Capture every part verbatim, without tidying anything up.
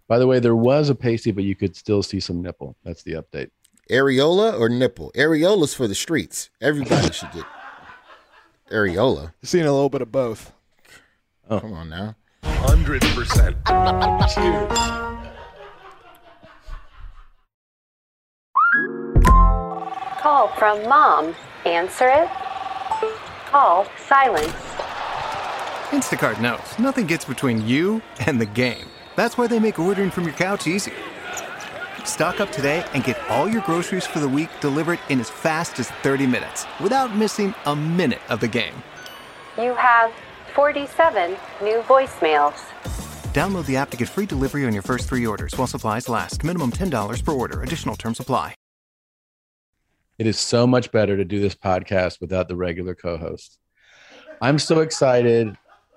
By the way, there was a pasty, but you could still see some nipple. That's the update. Areola or nipple? Areola's for the streets. Everybody should get areola. Seeing a little bit of both. Oh. Come on now. one hundred percent. Cheers. Call from mom. Answer it. Call silence. Instacart knows nothing gets between you and the game. That's why they make ordering from your couch easy. Stock up today and get all your groceries for the week delivered in as fast as thirty minutes without missing a minute of the game. You have forty-seven new voicemails. Download the app to get free delivery on your first three orders while supplies last. Minimum ten dollars per order. Additional terms apply. It is so much better to do this podcast without the regular co-host. I'm so excited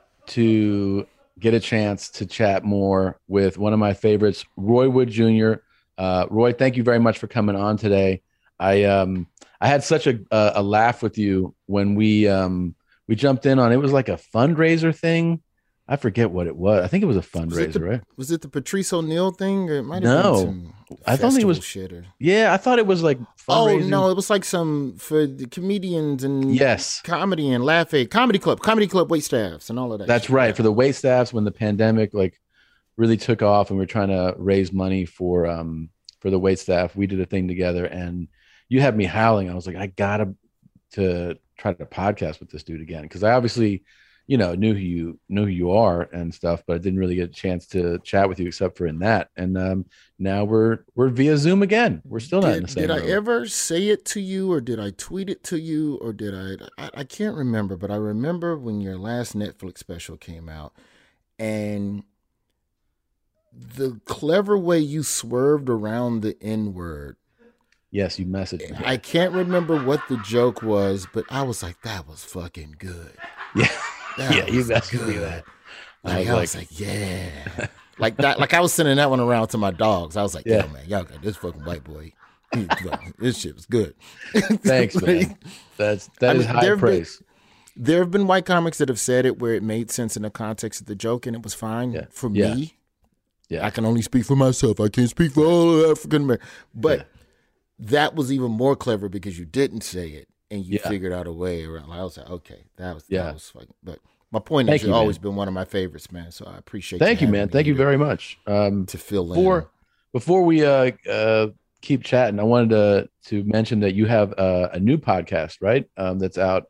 to get a chance to chat more with one of my favorites, Roy Wood Junior Uh, Roy, thank you very much for coming on today. I um I had such a a, a laugh with you when we um we jumped in on it was like a fundraiser thing. I forget what it was. I think it was a fundraiser, was the, right? Was it the Patrice O'Neal thing? Or it might have no, been some I thought it was shit or... Yeah, I thought it was like fundraising. Oh no, it was like some for the comedians and yes, comedy and laugh aid, comedy club, comedy club wait staffs and all of that. That's shit. right, for the wait staffs when the pandemic like really took off and we we're trying to raise money for um for the wait staff. We did a thing together and you had me howling. I was like, I gotta to try to podcast with this dude again because I obviously, you know, knew who you knew who you are and stuff, but I didn't really get a chance to chat with you except for in that. And um, now we're we're via Zoom again. We're still not did, in the same. Did room. I ever say it to you, or did I tweet it to you, or did I, I? I can't remember, but I remember when your last Netflix special came out, and the clever way you swerved around the N word. Yes, you messaged me. I can't remember what the joke was, but I was like, that was fucking good. Yeah. That yeah, you messaged me that. Like, I was I was like, like, yeah. like that. Like I was sending that one around to my dogs. I was like, yeah. yo, man, y'all got this fucking white boy. He, this shit was good. Thanks, man. That's, that I is mean, high there praise. Been, there have been white comics that have said it where it made sense in the context of the joke and it was fine. Yeah. For yeah. me, yeah. I can only speak for myself. I can't speak for all African Americans. But yeah. that was even more clever because you didn't say it and you yeah. figured out a way around. I was like, okay, that was, yeah. that was fucking, but my point Thank is, you've you, always man. been one of my favorites, man. So I appreciate. Thank you, you man. Thank you very much. Um, to fill before, in. Before we uh, uh, keep chatting, I wanted to to mention that you have uh, a new podcast, right? Um, that's out.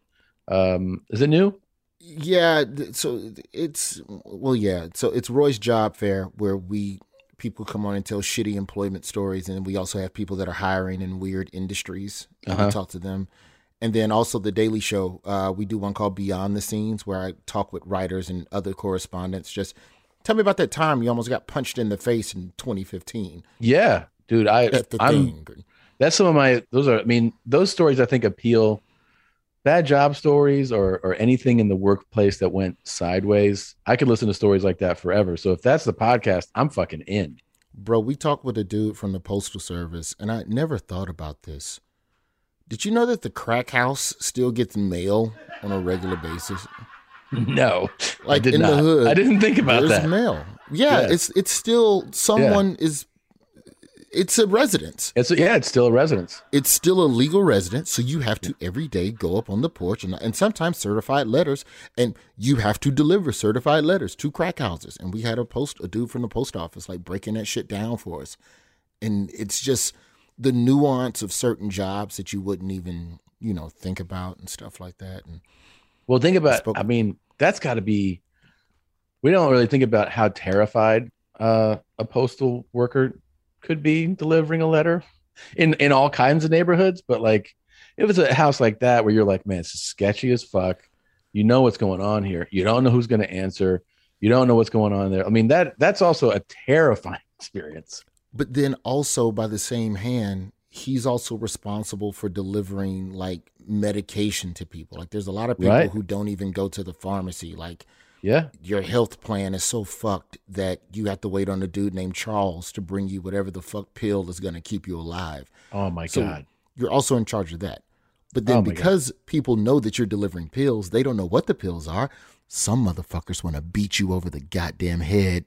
Um, is it new? Yeah. So it's well, yeah. So it's Roy's Job Fair, where we people come on and tell shitty employment stories, and we also have people that are hiring in weird industries. And uh-huh. we talk to them. And then also the Daily Show, uh, we do one called Beyond the Scenes, where I talk with writers and other correspondents. Just tell me about that time you almost got punched in the face in twenty fifteen. Yeah, dude, I I'm, that's some of my those are. I mean, those stories I think appeal. Bad job stories or or anything in the workplace that went sideways. I could listen to stories like that forever. So if that's the podcast, I'm fucking in. Bro, we talked with a dude from the Postal Service, and I never thought about this. Did you know that the crack house still gets mail on a regular basis? No, like I did in not. the hood. I didn't think about there's that. Mail. Yeah, yeah, it's it's still someone yeah. is. It's a residence. It's a, yeah, it's still a residence. It's still a legal residence, so you have to every day go up on the porch and and sometimes certified letters, and you have to deliver certified letters to crack houses. And we had a post a dude from the post office like breaking that shit down for us, and it's just the nuance of certain jobs that you wouldn't even, you know, think about and stuff like that. And well, think about, I, spoke- I mean, that's got to be, we don't really think about how terrified uh, a postal worker could be delivering a letter in, in all kinds of neighborhoods. But like, if it's a house like that where you're like, man, it's sketchy as fuck. You know what's going on here. You don't know who's going to answer. You don't know what's going on there. I mean, that that's also a terrifying experience. But then also by the same hand, he's also responsible for delivering like medication to people. Like there's a lot of people right. who don't even go to the pharmacy. Like yeah, your health plan is so fucked that you have to wait on a dude named Charles to bring you whatever the fuck pill is going to keep you alive. Oh my so God. You're also in charge of that. But then oh because God. people know that you're delivering pills, they don't know what the pills are. Some motherfuckers want to beat you over the goddamn head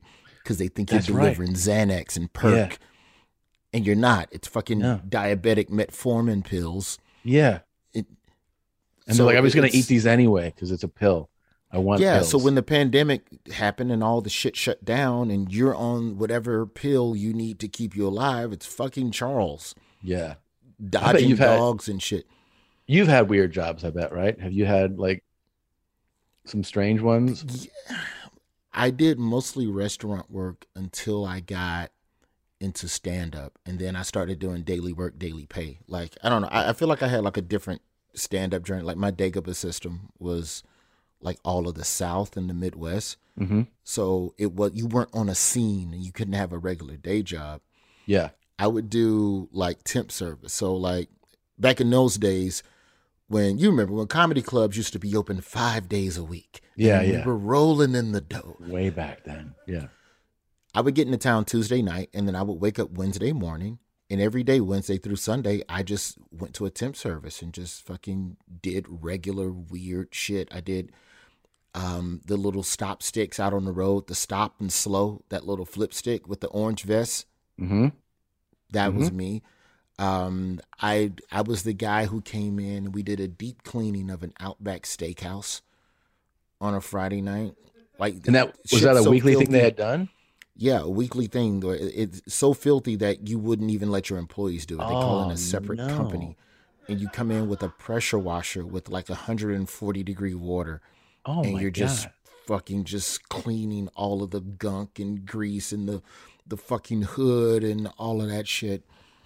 because they think That's you're right. delivering Xanax and Perk. Yeah. And you're not. It's fucking No. diabetic metformin pills. Yeah. It, And so they're like, I'm just going to it's- eat these anyway because it's a pill. I want Yeah, pills. so when the pandemic happened and all the shit shut down and you're on whatever pill you need to keep you alive, it's fucking Charles. Yeah. Dodging you've had- dogs and shit. You've had weird jobs, I bet, right? Have you had like some strange ones? Yeah. I did mostly restaurant work until I got into stand up, and then I started doing daily work, daily pay. Like, I don't know. I, I feel like I had like a different stand up journey. Like my Dagobah system was like all of the South and the Midwest. Mm-hmm. So it was, you weren't on a scene and you couldn't have a regular day job. Yeah. I would do like temp service. So like back in those days, when you remember when comedy clubs used to be open five days a week. Yeah, and yeah. We were rolling in the dough. Way back then. Yeah. I would get into town Tuesday night, and then I would wake up Wednesday morning, and every day, Wednesday through Sunday, I just went to a temp service and just fucking did regular weird shit. I did um, the little stop sticks out on the road, the stop and slow, that little flip stick with the orange vest. Mm-hmm. That Mhm. was me. Um, I I was the guy who came in and we did a deep cleaning of an Outback Steakhouse on a Friday night. Like, And that was shit's that a so weekly thing they filthy. had done? Yeah, a weekly thing. Where it- It's so filthy that you wouldn't even let your employees do it. They call in Oh, a separate no. company, and you come in with a pressure washer with like one hundred forty degree water, Oh and my you're God. just fucking just cleaning all of the gunk and grease and the the fucking hood and all of that shit.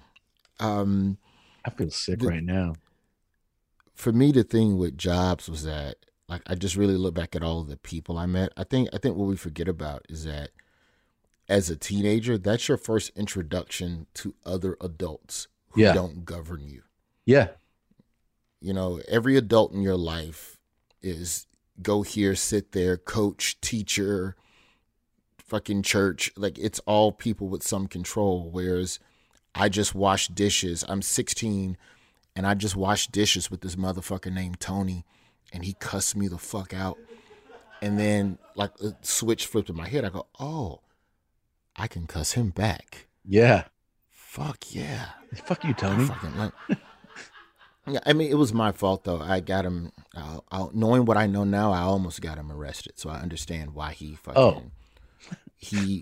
Um, I feel sick the- right now. for me, the thing with jobs was that, like, I just really look back at all of the people I met. I think I think what we forget about is that as a teenager, that's your first introduction to other adults who Yeah. don't govern you. Yeah. You know, every adult in your life is go here, sit there, coach, teacher, fucking church. Like, it's all people with some control. Whereas I just wash dishes. I'm sixteen and I just washed dishes with this motherfucker named Tony, and he cussed me the fuck out. And then, like, a switch flipped in my head. I go, oh, I can cuss him back. Yeah. Fuck yeah. Fuck you, I Tony. fucking like. Yeah, I mean, it was my fault though. I got him. Uh, I, knowing what I know now, I almost got him arrested. So I understand why he fucking. Oh. He.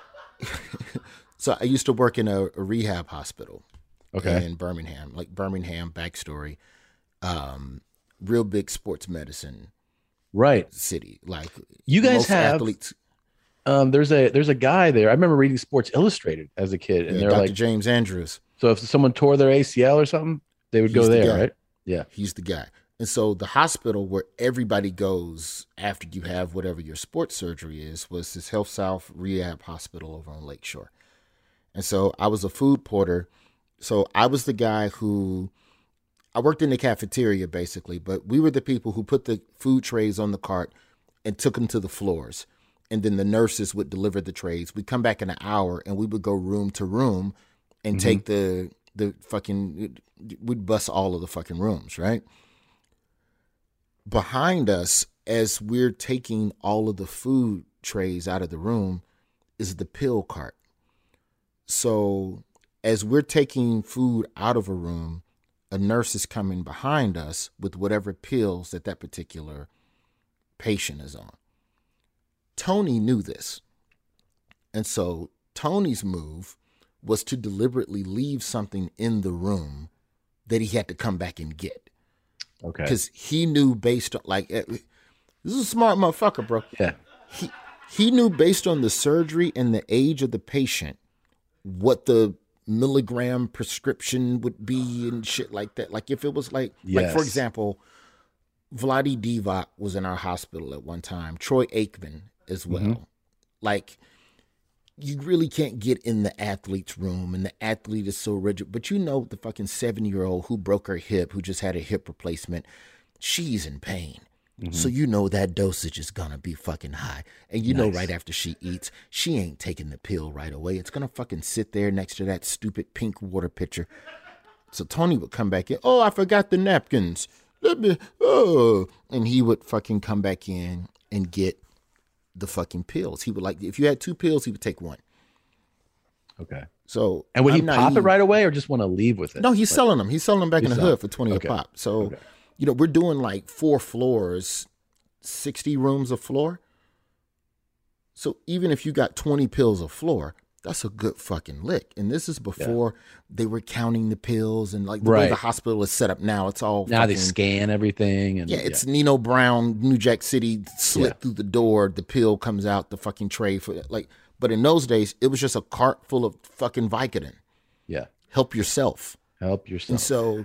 So I used to work in a, a rehab hospital. Okay. In Birmingham, like Birmingham backstory, um, real big sports medicine Right. city. Like, You guys most have- athletes. Um, there's a there's a guy there. I remember reading Sports Illustrated as a kid, and Yeah, they're Doctor like, James Andrews. so if someone tore their A C L or something, they would go He's the there, guy. right? Yeah. He's the guy. And so the hospital where everybody goes after you have whatever your sports surgery is was this Health South Rehab Hospital over on Lakeshore. And so I was a food porter. So I was the guy who, I worked in the cafeteria basically, but we were the people who put the food trays on the cart and took them to the floors. And then the nurses would deliver the trays. We'd come back in an hour and we would go room to room and take the, the fucking, we'd bust all of the fucking rooms, right? Behind us, as we're taking all of the food trays out of the room, is the pill cart. So as we're taking food out of a room, a nurse is coming behind us with whatever pills that that particular patient is on. Tony knew this. And so Tony's move was to deliberately leave something in the room that he had to come back and get. Okay. Because he knew based on, like, eh, this is a smart motherfucker, bro. Yeah. He, he knew based on the surgery and the age of the patient what the milligram prescription would be and shit like that. Like, if it was like, like for Yes. example, Vlade Divac was in our hospital at one time. Troy Aikman as well. Mhm. Like, you really can't get in the athlete's room, and the athlete is so rigid. But you know, the fucking seven-year-old who broke her hip, who just had a hip replacement, she's in pain. So you know that dosage is gonna be fucking high. And you know Nice. right after she eats, she ain't taking the pill right away. It's gonna fucking sit there next to that stupid pink water pitcher. So Tony would come back in, oh, I forgot the napkins. Let me, oh. And he would fucking come back in and get the fucking pills. He would like, if you had two pills, he would take one. Okay. So, and would he I'm pop naive. it right away or just want to leave with it? No, he's Like, selling them. He's selling them back in he's the selling- hood for twenty okay. a pop. So, Okay. you know, we're doing like four floors, sixty rooms of floor. So even if you got twenty pills a floor, that's a good fucking lick. And this is before they were counting the pills and like the way Right. the hospital is set up now. It's all Now they fucking- scan everything. And Yeah, it's Nino Brown, New Jack City, slit Yeah. through the door, the pill comes out, the fucking tray for like. But in those days, it was just a cart full of fucking Vicodin. yeah. Help yourself. Help And yourself. so,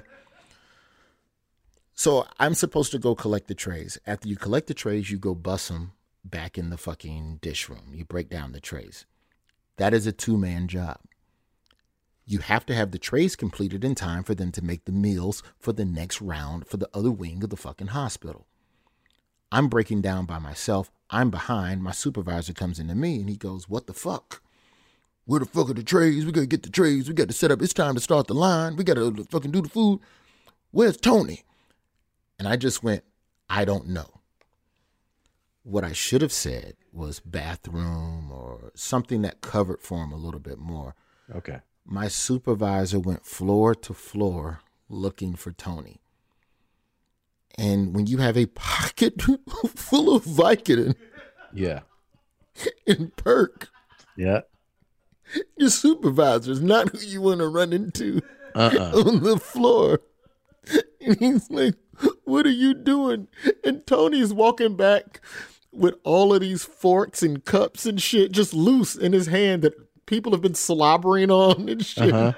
so I'm supposed to go collect the trays. After you collect the trays, you go bust them back in the fucking dish room. You break down the trays. That is a two-man job. You have to have the trays completed in time for them to make the meals for the next round for the other wing of the fucking hospital. I'm breaking down by myself. I'm behind. My supervisor comes into me and he goes, "What the fuck? Where the fuck are the trays? We got to get the trays. We got to set up. It's time to start the line. We got to fucking do the food. Where's Tony?" And I just went, "I don't know." What I should have said was bathroom or something that covered for him a little bit more. Okay. My supervisor went floor to floor looking for Tony. And when you have a pocket full of Vicodin Yeah. and perk, Yeah. your supervisor is not who you want to run into Uh-uh. on the floor. And he's like, "What are you doing?" And Tony's walking back with all of these forks and cups and shit just loose in his hand that people have been slobbering on and shit. Uh-huh.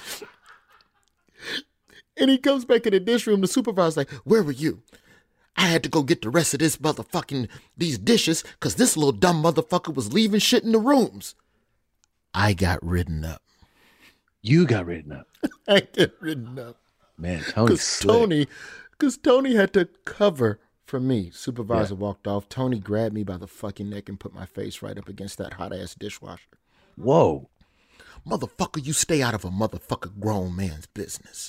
And he comes back in the dish room. The supervisor's like, "Where were you? I had to go get the rest of this motherfucking, these dishes, because this little dumb motherfucker was leaving shit in the rooms." I got ridden up. You got written up. I got ridden up. Man, Tony's Because slick. Tony, because Tony had to cover for me. Supervisor walked off. Tony grabbed me by the fucking neck and put my face right up against that hot ass dishwasher. Whoa. "Motherfucker, you stay out of a motherfucker grown man's business."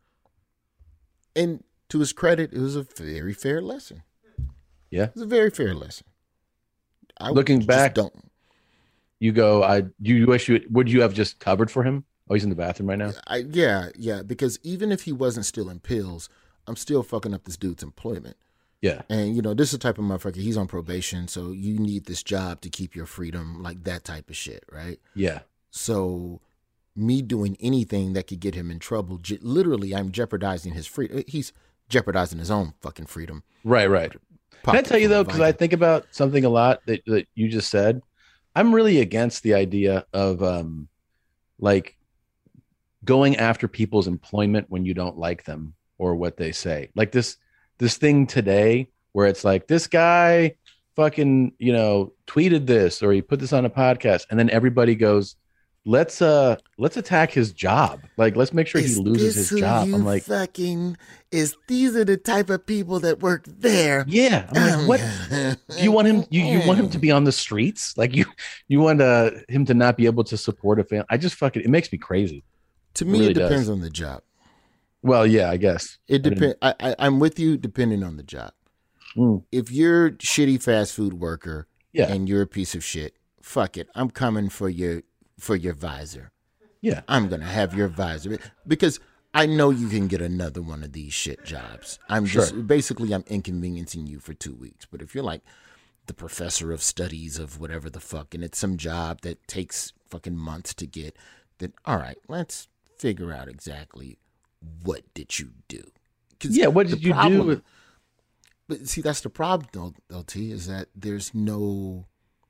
And to his credit, it was a very fair lesson. Yeah. It was a very fair lesson. I Looking just back- don't. You go, I you wish you would you have just covered for him? Oh, he's in the bathroom right now? I, yeah, yeah. Because even if he wasn't stealing pills, I'm still fucking up this dude's employment. Yeah. And, you know, this is the type of motherfucker, he's on probation, so you need this job to keep your freedom, like that type of shit, right? Yeah. So me doing anything that could get him in trouble, je- literally, I'm jeopardizing his freedom. He's jeopardizing his own fucking freedom. Right, right. Can I Pocket tell you full though, of because I Vicodin. think about something a lot that, that you just said. I'm really against the idea of um like going after people's employment when you don't like them or what they say. Like this this thing today where it's like this guy fucking, you know, tweeted this or he put this on a podcast and then everybody goes, let's uh let's attack his job. Like let's make sure he Is loses this his who job. you I'm like, fucking is these are the type of people that work there. yeah. I'm like, what? Do you want him? You, you want him to be on the streets? Like you, you want uh, him to not be able to support a family? I just fucking it makes me crazy. To me, really it depends does. on the job. Well, yeah, I guess It I didn't- depends. I, I, I'm with you, depending on the job. Mm. If you're a shitty fast food worker Yeah, and you're a piece of shit, fuck it. I'm coming for your for your visor. yeah, I'm gonna have your visor because I know you can get another one of these shit jobs. I'm Sure. just basically I'm inconveniencing you for two weeks. But if you're like the professor of studies of whatever the fuck, and it's some job that takes fucking months to get, then all right, let's figure out exactly what did you do. 'Cause yeah. What the did you problem- do? With, But see, that's the problem, though, though, T, is that there's no.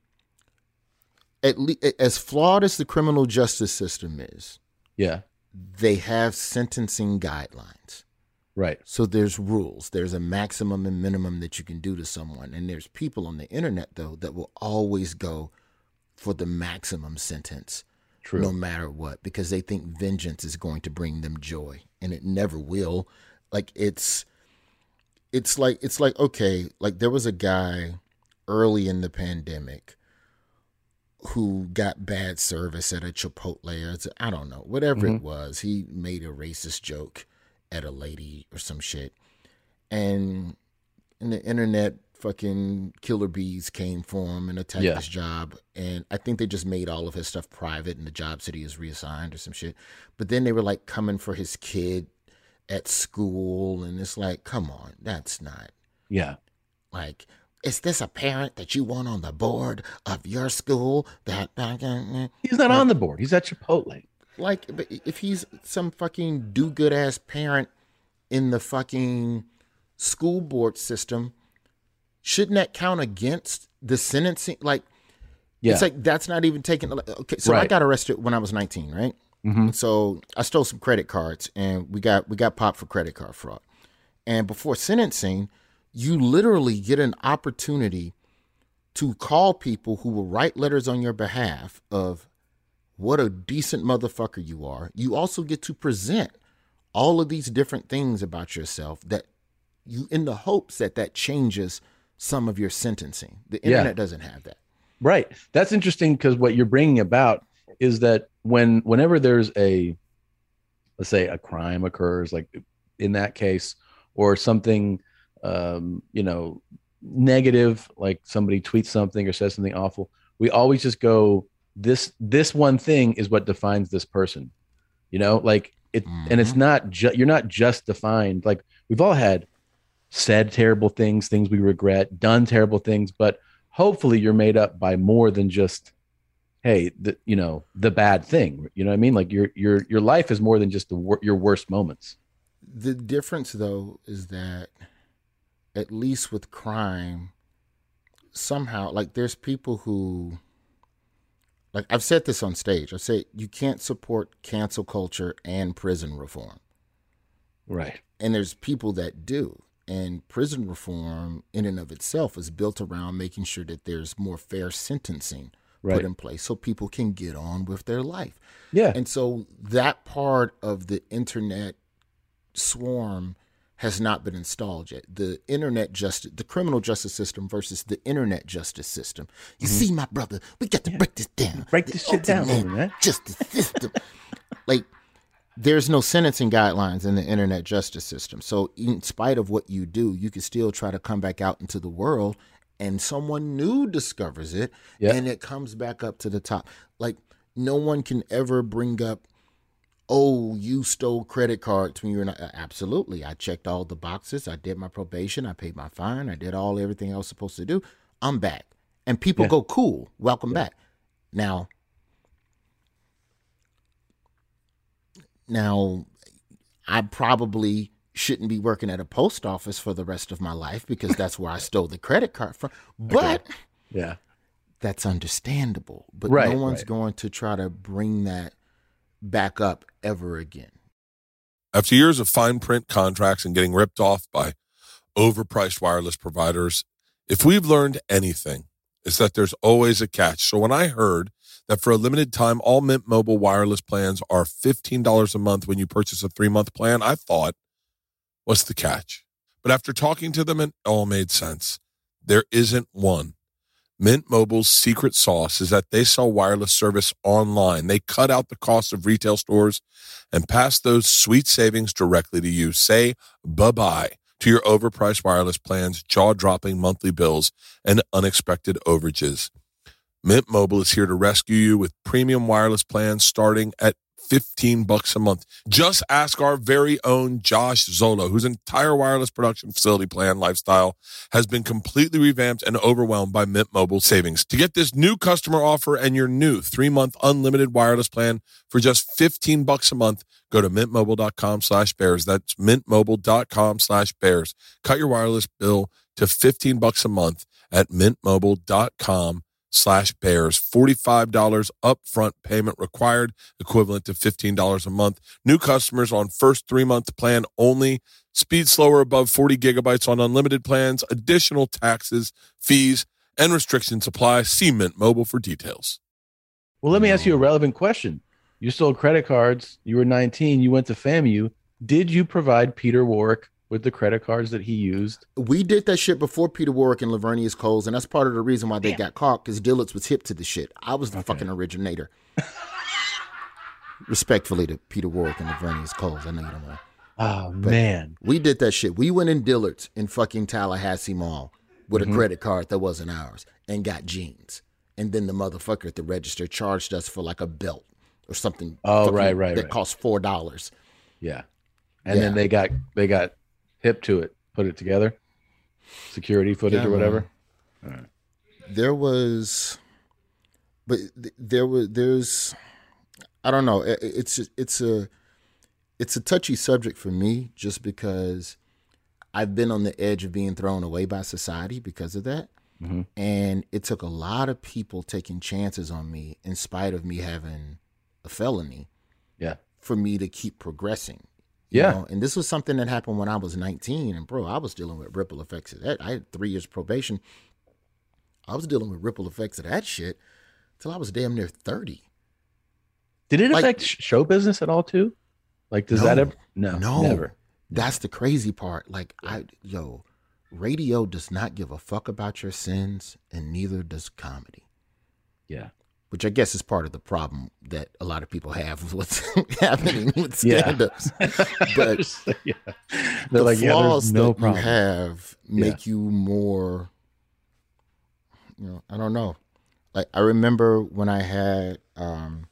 At least, as flawed as the criminal justice system is, yeah, they have sentencing guidelines. right. So there's rules. There's a maximum and minimum that you can do to someone. And there's people on the internet, though, that will always go for the maximum sentence, True. no matter what, because they think vengeance is going to bring them joy. And it never will. Like, it's. It's like, it's like, okay, like there was a guy early in the pandemic who got bad service at a Chipotle, or it's- I don't know, whatever it was. He made a racist joke at a lady or some shit. And, and the internet fucking killer bees came for him and attacked Yeah. his job. And I think they just made all of his stuff private and the job said he was reassigned or some shit. But then they were like coming for his kid at school. And it's like, come on, that's not Yeah. like, is this a parent that you want on the board of your school? That He's not on the board. He's at Chipotle. like, but if he's some fucking do good ass parent in the fucking school board system, shouldn't that count against the sentencing? Like, Yeah. it's like that's not even taken. Okay, so I Right. got arrested when I was nineteen, right? Mm-hmm. So I stole some credit cards, and we got we got popped for credit card fraud. And before sentencing, you literally get an opportunity to call people who will write letters on your behalf of what a decent motherfucker you are. You also get to present all of these different things about yourself that you, in the hopes that that changes some of your sentencing. The Yeah. internet doesn't have that. Right. That's interesting because what you're bringing about is that when whenever there's a, let's say a crime occurs, like in that case, or something, um, you know, negative, like somebody tweets something or says something awful, we always just go, this this one thing is what defines this person, you know, like it, and it's not just you're not just defined. Like we've all had said terrible things, things we regret, done terrible things, but hopefully you're made up by more than just, hey, the, you know, the bad thing. You know what I mean? Like your your your life is more than just the wor- your worst moments. The difference, though, is that at least with crime, somehow, like there's people who, like I've said this on stage, I say you can't support cancel culture and prison reform. Right. And there's people that do. And prison reform in and of itself is built around making sure that there's more fair sentencing Right. put in place so people can get on with their life. Yeah. And so that part of the internet swarm has not been installed yet. The internet justice, the criminal justice system versus the internet justice system. You see, my brother, we got to break this down. Break The this shit down, ultimate man. Justice system. Like, there's no sentencing guidelines in the internet justice system. So in spite of what you do, you can still try to come back out into the world and someone new discovers it Yep. and it comes back up to the top. Like, no one can ever bring up, oh, you stole credit cards when you were not. Absolutely. I checked all the boxes. I did my probation. I paid my fine. I did all everything I was supposed to do. I'm back. And people Yeah. go, cool, welcome back. Now, now, I probably shouldn't be working at a post office for the rest of my life because that's where I stole the credit card from. But Yeah. that's understandable. But Right, no one's right. going to try to bring that back up ever again. After years of fine print contracts and getting ripped off by overpriced wireless providers, if we've learned anything, it's that there's always a catch. So when I heard that for a limited time, all Mint Mobile wireless plans are fifteen dollars a month when you purchase a three-month plan, I thought, what's the catch? But after talking to them, it all made sense. There isn't one. Mint Mobile's secret sauce is that they sell wireless service online. They cut out the cost of retail stores and pass those sweet savings directly to you. Say bye-bye to your overpriced wireless plans, jaw-dropping monthly bills, and unexpected overages. Mint Mobile is here to rescue you with premium wireless plans starting at fifteen bucks a month. Just ask our very own Josh Zola, whose entire wireless production facility plan lifestyle has been completely revamped and overwhelmed by Mint Mobile savings. To get this new customer offer and your new three-month unlimited wireless plan for just fifteen bucks a month, go to mintmobile.com slash bears. That's mintmobile.com slash bears. Cut your wireless bill to fifteen bucks a month at mintmobile.com slash bears. forty-five dollars upfront payment required, equivalent to fifteen dollars a month. New customers on first three-month plan only. Speed slower above forty gigabytes on unlimited plans. Additional taxes, fees, and restrictions apply. See Mint Mobile for details. Well, let me ask you a relevant question. You stole credit cards. You were nineteen. You went to FAMU. Did you provide Peter Warwick with the credit cards that he used? We did that shit before Peter Warwick and Lavernius Coles, and that's part of the reason why they got caught, because Dillard's was hip to the shit. I was the Okay. fucking originator. Respectfully to Peter Warwick and Lavernius Coles. I know you don't know. Oh, man. We did that shit. We went in Dillard's in fucking Tallahassee Mall with Mhm. a credit card that wasn't ours and got jeans. And then the motherfucker at the register charged us for like a belt or something. Oh, fucking- right, right, That right. cost four dollars. Yeah. And then Yeah. they got they got hip to it, put it together, security footage Yeah, or whatever. There was, but th- there was, there's, I don't know. It- It's, it's a, it's a touchy subject for me just because I've been on the edge of being thrown away by society because of that. Mm-hmm. And it took a lot of people taking chances on me in spite of me having a felony Yeah. for me to keep progressing. you Yeah. know? And this was something that happened when I was nineteen. And, bro, I was dealing with ripple effects of that. I had three years probation. I was dealing with ripple effects of that shit till I was damn near thirty. Did it Like- affect sh- show business at all too? Like, does No. that ever? No, No. never. That's the crazy part. Like, I, yo, radio does not give a fuck about your sins, and neither does comedy. Yeah. Which I guess is part of the problem that a lot of people have with what's happening with Yeah. stand-ups. But yeah. They're the like, yeah, flaws there's no that problem. you have make Yeah. you more, you know, I don't know. Like, I remember when I had, um,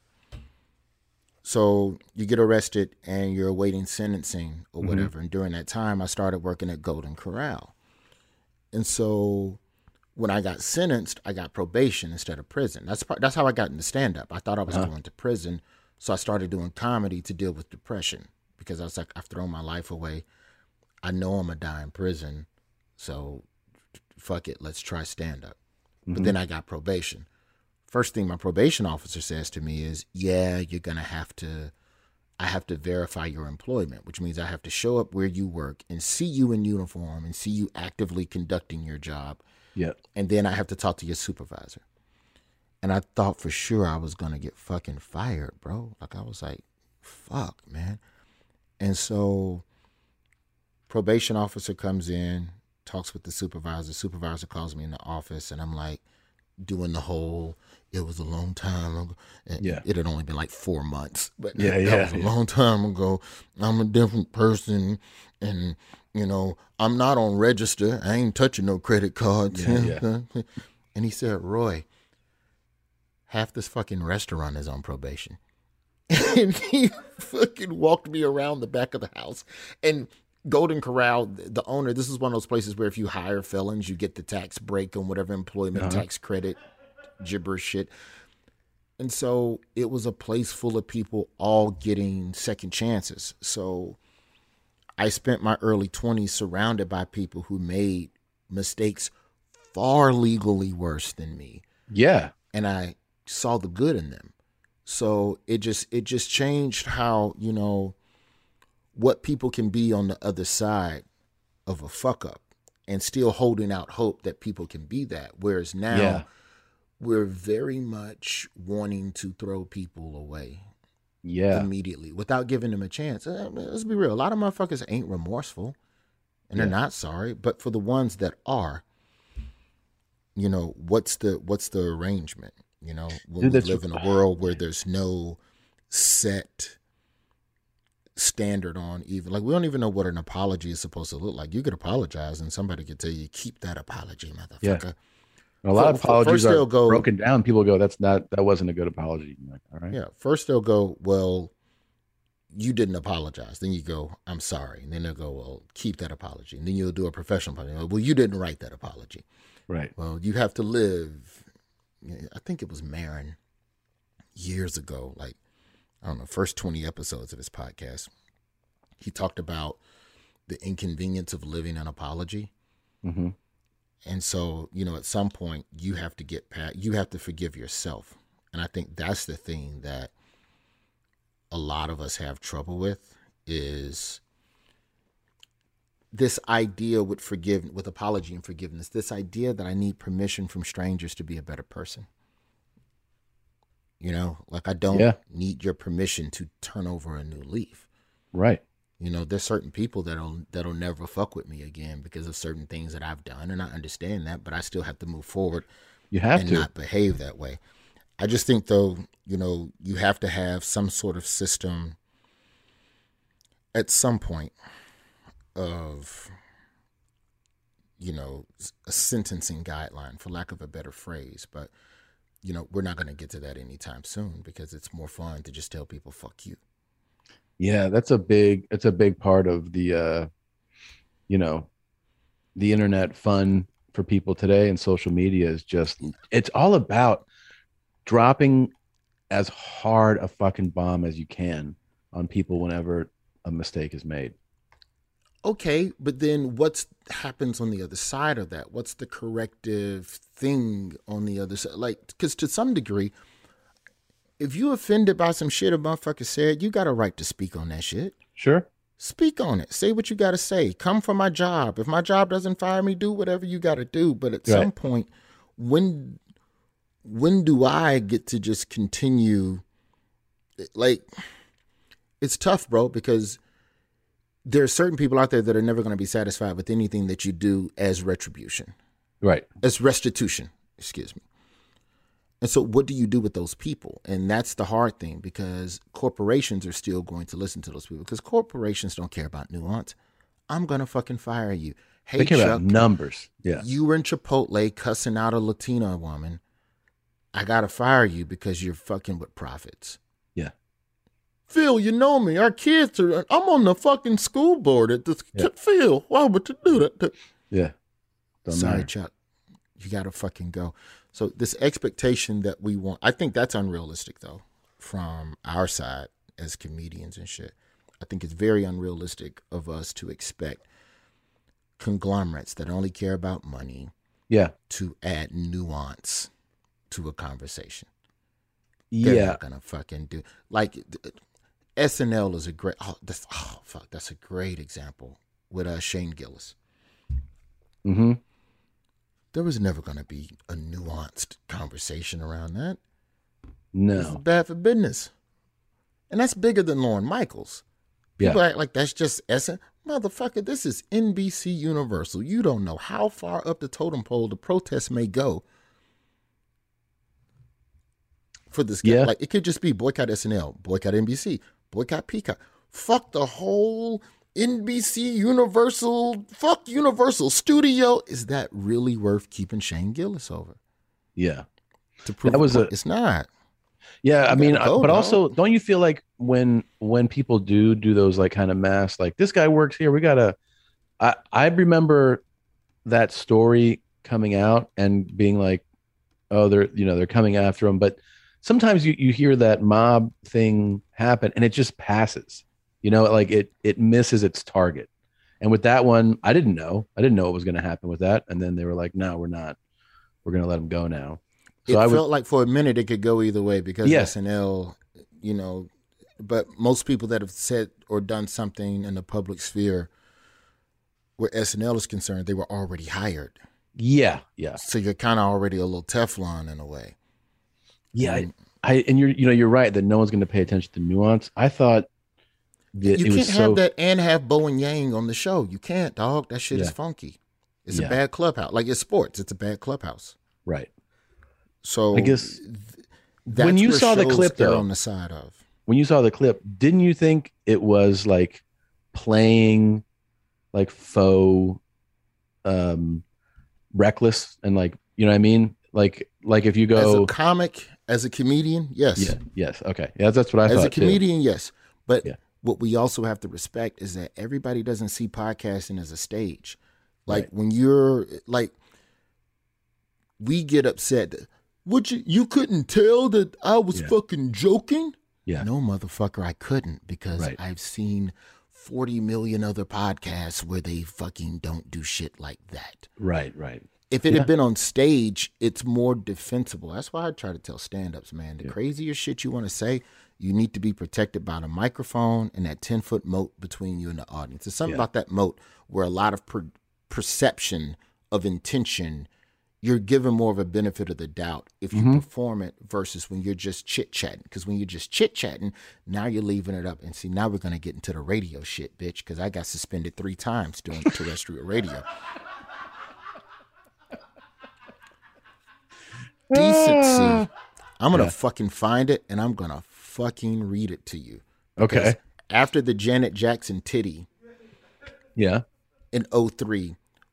so you get arrested and you're awaiting sentencing or Mhm. whatever. And during that time, I started working at Golden Corral. And so when I got sentenced, I got probation instead of prison. That's part, that's how I got into stand-up. I thought I was Uh-huh. going to prison. So I started doing comedy to deal with depression because I was like, I've thrown my life away. I know I'm going to die in prison. So fuck it. Let's try stand-up. But Mhm. then I got probation. First thing my probation officer says to me is, yeah, you're going to have to, I have to verify your employment, which means I have to show up where you work and see you in uniform and see you actively conducting your job. Yeah. And then I have to talk to your supervisor. And I thought for sure I was going to get fucking fired, bro. Like, I was like, fuck, man. And so probation officer comes in, talks with the supervisor. Supervisor calls me in the office, and I'm like doing the whole, it was a long time ago. And Yeah. It had only been like four months, but Yeah, that yeah, was a yeah. long time ago. I'm a different person, and, you know, I'm not on register. I ain't touching no credit cards. Yeah, And he said, Roy, half this fucking restaurant is on probation. And he fucking walked me around the back of the house. And Golden Corral, the owner, this is one of those places where if you hire felons, you get the tax break on whatever employment Uh-huh. tax credit, gibberish shit. And so it was a place full of people all getting second chances. So I spent my early twenties surrounded by people who made mistakes far legally worse than me. Yeah. And I saw the good in them. So it just it just changed how, you know, what people can be on the other side of a fuck up and still holding out hope that people can be that. Whereas now Yeah. we're very much wanting to throw people away Yeah. immediately without giving them a chance. Uh, Let's be real. A lot of motherfuckers ain't remorseful and they're Yeah. not sorry. But for the ones that are, you know, what's the what's the arrangement? You know, when Dude, we that's- live in a world where there's no set standard on even, like, we don't even know what an apology is supposed to look like. You could apologize and somebody could tell you, keep that apology, motherfucker. A lot of F- f- apologies first are they'll go- broken down. People go, "That's not. That wasn't a good apology." I'm like, all right. Yeah. First they'll go, well, you didn't apologize. Then you go, I'm sorry. And then they'll go, well, keep that apology. And then you'll do a professional apology. Well, you didn't write that apology. Right. Well, you have to live. I think it was Marin years ago, like, I don't know, first twenty episodes of his podcast. He talked about the inconvenience of living an apology. Mm-hmm. And so, you know, at some point you have to get past, you have to forgive yourself. And I think that's the thing that a lot of us have trouble with, is this idea with forgive, with apology and forgiveness, this idea that I need permission from strangers to be a better person. You know, like, I don't Yeah. need your permission to turn over a new leaf. Right. You know, there's certain people that'll that'll never fuck with me again because of certain things that I've done, and I understand that, but I still have to move forward You have and to. not behave that way. I just think, though, you know, you have to have some sort of system at some point of, you know, a sentencing guideline, for lack of a better phrase. But, you know, we're not going to get to that anytime soon because it's more fun to just tell people, fuck you. Yeah, that's a big, it's a big part of the, uh, you know, the internet fun for people today, and social media is just, it's all about dropping as hard a fucking bomb as you can on people whenever a mistake is made. Okay, but then what happens on the other side of that? What's the corrective thing on the other side? Like, because to some degree, if you offended by some shit a motherfucker said, you got a right to speak on that shit. Sure. Speak on it. Say what you got to say. Come for my job. If my job doesn't fire me, do whatever you got to do. But at right. some point, when when do I get to just continue? Like, it's tough, bro, because there are certain people out there that are never going to be satisfied with anything that you do as retribution. Right. As restitution, excuse me. And so what do you do with those people? And that's the hard thing, because corporations are still going to listen to those people, because corporations don't care about nuance. I'm going to fucking fire you. Hey, they care Chuck, about numbers. Yeah. You were in Chipotle cussing out a Latina woman. I got to fire you because you're fucking with profits. Yeah. Phil, you know me. Our kids are, I'm on the fucking school board at this. Yeah. Phil, why would you do that? Yeah. Don't Sorry, matter. Chuck. You got to fucking go. So this expectation that we want, I think that's unrealistic, though, from our side as comedians and shit. I think it's very unrealistic of us to expect conglomerates that only care about money yeah. to add nuance to a conversation. Yeah. They're not going to fucking do. Like, S N L is a great, oh, that's, oh, fuck, that's a great example with uh, Shane Gillis. Mm-hmm. There was never going to be a nuanced conversation around that. No. It's bad for business. And that's bigger than Lorne Michaels. People yeah. act like that's just essence. Motherfucker, this is N B C Universal. You don't know how far up the totem pole the protest may go for this guy. Yeah. Like, it could just be boycott S N L, boycott N B C, boycott Peacock. Fuck the whole N B C Universal, fuck Universal Studio. Is that really worth keeping Shane Gillis over? Yeah. To prove that was a, it's not. Yeah, I mean, go, but no? also, don't you feel like when when people do do those like kind of mass, like this guy works here, we gotta. I I remember that story coming out and being like, oh, they're you know they're coming after him, but sometimes you you hear that mob thing happen and it just passes. You know, like it it misses its target. And with that one, I didn't know. I didn't know what was going to happen with that. And then they were like, no, we're not. We're going to let him go now. So it I felt would, like for a minute it could go either way because yeah. S N L, you know, but most people that have said or done something in the public sphere where S N L is concerned, they were already hired. Yeah, yeah. So you're kind of already a little Teflon in a way. Yeah, and, I, I and you're you know you're right that no one's going to pay attention to nuance. I thought that you it can't was have so, that and have Bo and Yang on the show. You can't, dog. That shit yeah. is funky. It's yeah. a bad clubhouse. Like it's sports. It's a bad clubhouse. Right. So I guess that's when you where saw the shows clip err though, on the side of when you saw the clip, didn't you think it was like playing like faux um reckless and like you know what I mean? Like like if you go as a comic, as a comedian, yes. Yeah, yes. Okay. Yeah, that's what I as thought. As a comedian, too. yes. But yeah. what we also have to respect is that everybody doesn't see podcasting as a stage. Like right. when you're like we get upset that would you you couldn't tell that I was yeah. fucking joking? Yeah. No, motherfucker, I couldn't because right. I've seen forty million other podcasts where they fucking don't do shit like that. Right, right. If it yeah. had been on stage, it's more defensible. That's why I try to tell stand-ups, man. The yeah. crazier shit you want to say, you need to be protected by the microphone and that ten-foot moat between you and the audience. There's something yeah. about that moat where a lot of per- perception of intention, you're given more of a benefit of the doubt if you mm-hmm. perform it versus when you're just chit-chatting. Because when you're just chit-chatting, now you're leaving it up. And see, now we're going to get into the radio shit, bitch, because I got suspended three times doing terrestrial radio. Decency. I'm going to yeah. fucking find it, and I'm going to fucking read it to you. Okay. After the Janet Jackson titty yeah, in oh three,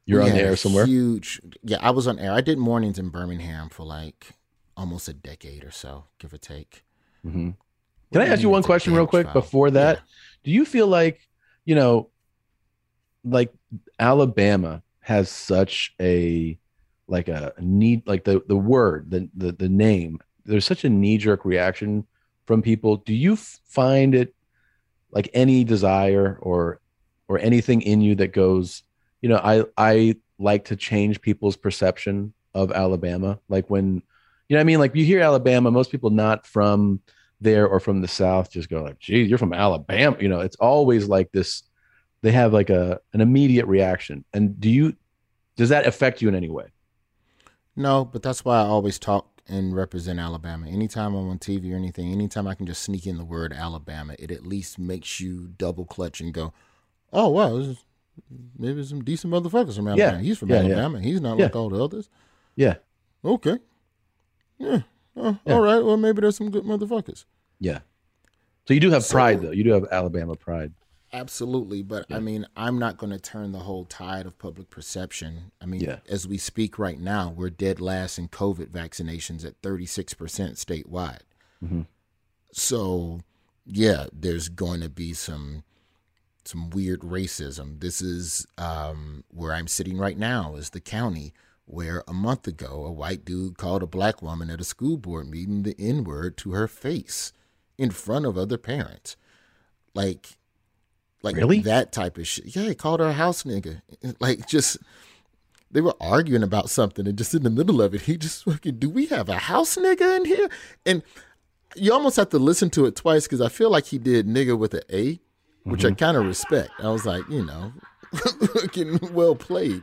You're we on the had air a somewhere? Huge. Yeah, I was on air. I did mornings in Birmingham for like almost a decade or so, give or take. Mm-hmm. What Can I do ask you mean one it's a question real bench quick foul? before that? Yeah. Do you feel like, you know, like Alabama has such a like a need, like the the word, the the, the name, there's such a knee-jerk reaction from people. Do you find it like any desire or or anything in you that goes, you know, I I like to change people's perception of Alabama? Like when, you know what I mean? Like you hear Alabama, most people not from there or from the South just go like, geez, you're from Alabama. You know, it's always like this, they have like a an immediate reaction. And do you, does that affect you in any way? No, but that's why I always talk and represent Alabama. Anytime I'm on T V or anything, anytime I can just sneak in the word Alabama, it at least makes you double clutch and go, oh, wow, this is, maybe some decent motherfuckers from Alabama. Yeah. He's from Yeah, Alabama. He's not Yeah. like all the others. Yeah. Okay. Yeah. Oh, Yeah. All right. Well, maybe there's some good motherfuckers. Yeah. So you do have So- pride though. You do have Alabama pride. Absolutely. But Yeah. I mean, I'm not going to turn the whole tide of public perception. I mean, Yeah. as we speak right now, we're dead last in COVID vaccinations at thirty-six percent statewide. Mhm. So, yeah, there's going to be some some weird racism. This is um, where I'm sitting right now is the county where a month ago a white dude called a black woman at a school board meeting the N-word to her face in front of other parents. Like, like Really? that type of shit. Yeah, he called her a house nigga. Like, just, they were arguing about something and just in the middle of it, he just fucking, do we have a house nigga in here? And you almost have to listen to it twice because I feel like he did nigga with an A, which I kind of respect. I was like, you know, fucking well played.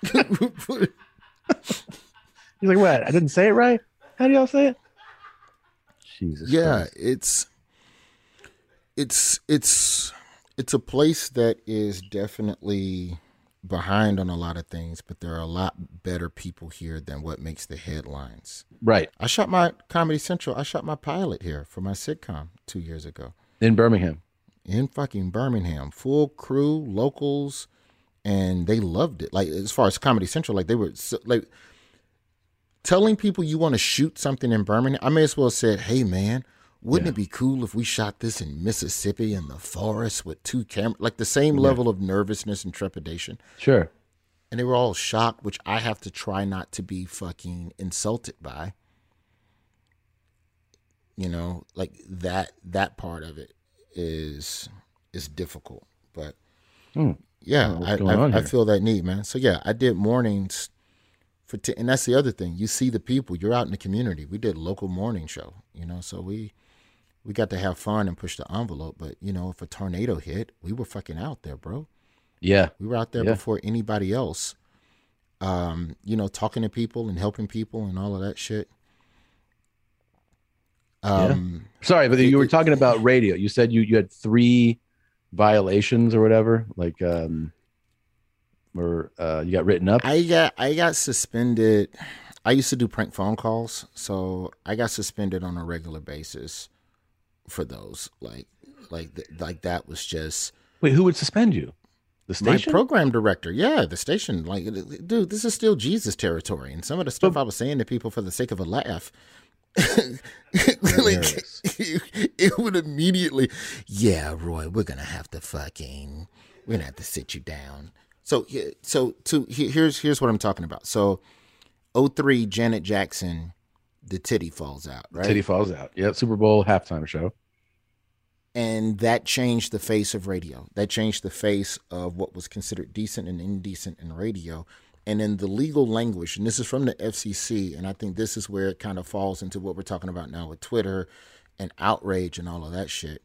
He's like, what? I didn't say it right? How do y'all say it? Jesus Yeah, Christ. it's it's it's it's a place that is definitely behind on a lot of things, but there are a lot better people here than what makes the headlines. Right. I shot my Comedy Central. I shot my pilot here for my sitcom two years ago In Birmingham. in fucking Birmingham. Full crew, locals, and they loved it. Like, as far as Comedy Central, like they were so, like telling people you want to shoot something in Birmingham. I may as well have said, hey man, wouldn't Yeah. it be cool if we shot this in Mississippi in the forest with two cameras? Like the same Yeah. level of nervousness and trepidation. Sure. And they were all shocked, which I have to try not to be fucking insulted by. You know, like that that part of it is is difficult. But Hmm. yeah, Oh, what's I going on I, I here? feel that need, man. So yeah, I did mornings for t- and that's the other thing. You see the people, you're out in the community. We did local morning show, you know, so we we got to have fun and push the envelope. But you know, if a tornado hit, we were fucking out there, bro. Yeah. We were out there Yeah. before anybody else. Um, you know, talking to people and helping people and all of that shit. Um, Sorry, but you It- were it- talking about radio. You said you, you had three violations or whatever, like um or uh you got written up. I got I got suspended. I used to do prank phone calls, so I got suspended on a regular basis for those. Like, like, th- like that was just Wait, who would suspend you? The my station? program director. Yeah, the station. Like, dude, this is still Jesus territory, and some of the stuff I was saying to people for the sake of a laugh. like, it would immediately, yeah, Roy, we're gonna have to fucking, we're gonna have to sit you down. So, yeah, so to he- here's here's what I'm talking about. So, oh three, Janet Jackson, the titty falls out, right? Titty falls out. Yeah, Super Bowl halftime show. And that changed the face of radio. That changed the face of what was considered decent and indecent in radio. And in the legal language, and this is from the F C C, and I think this is where it kind of falls into what we're talking about now with Twitter and outrage and all of that shit.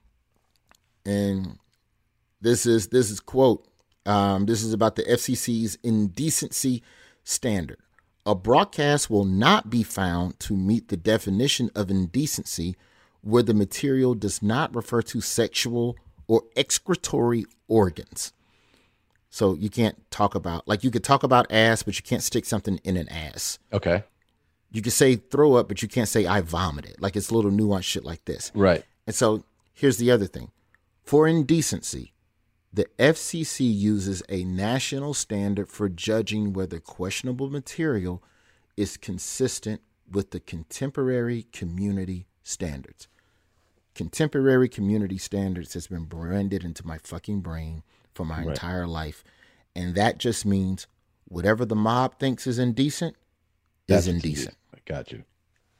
And this is this is quote, um, this is about the F C C's indecency standard. A broadcast will not be found to meet the definition of indecency where the material does not refer to sexual or excretory organs. So you can't talk about, like you could talk about ass, but you can't stick something in an ass. Okay. You could say throw up, but you can't say I vomited. Like it's little nuanced shit like this. Right. And so here's the other thing. For indecency, The F C C uses a national standard for judging whether questionable material is consistent with the contemporary community standards. Contemporary community standards has been branded into my fucking brain for my Right. entire life. And that just means whatever the mob thinks is indecent That's is what you indecent. do. I got you.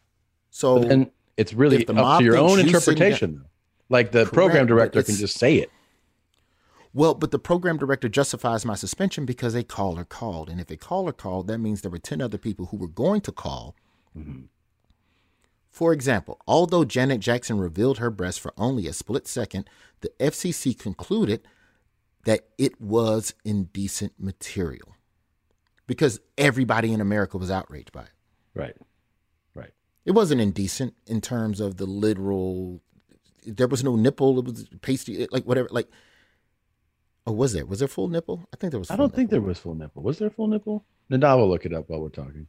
So But then it's really if the up mob to your thinks own you sitting interpretation. though. Like the Correct, program but director can it's- just say it. Well, but the program director justifies my suspension because a caller called. And if a caller called, that means there were ten other people who were going to call. Mm-hmm. For example, although Janet Jackson revealed her breast for only a split second, the F C C concluded that it was indecent material because everybody in America was outraged by it. Right. Right. It wasn't indecent in terms of the literal, there was no nipple, it was pasty, like whatever, like, oh, was there? Was there full nipple? I think there was full I don't think nipple. there was full nipple. Was there full nipple? Nadav will look it up while we're talking.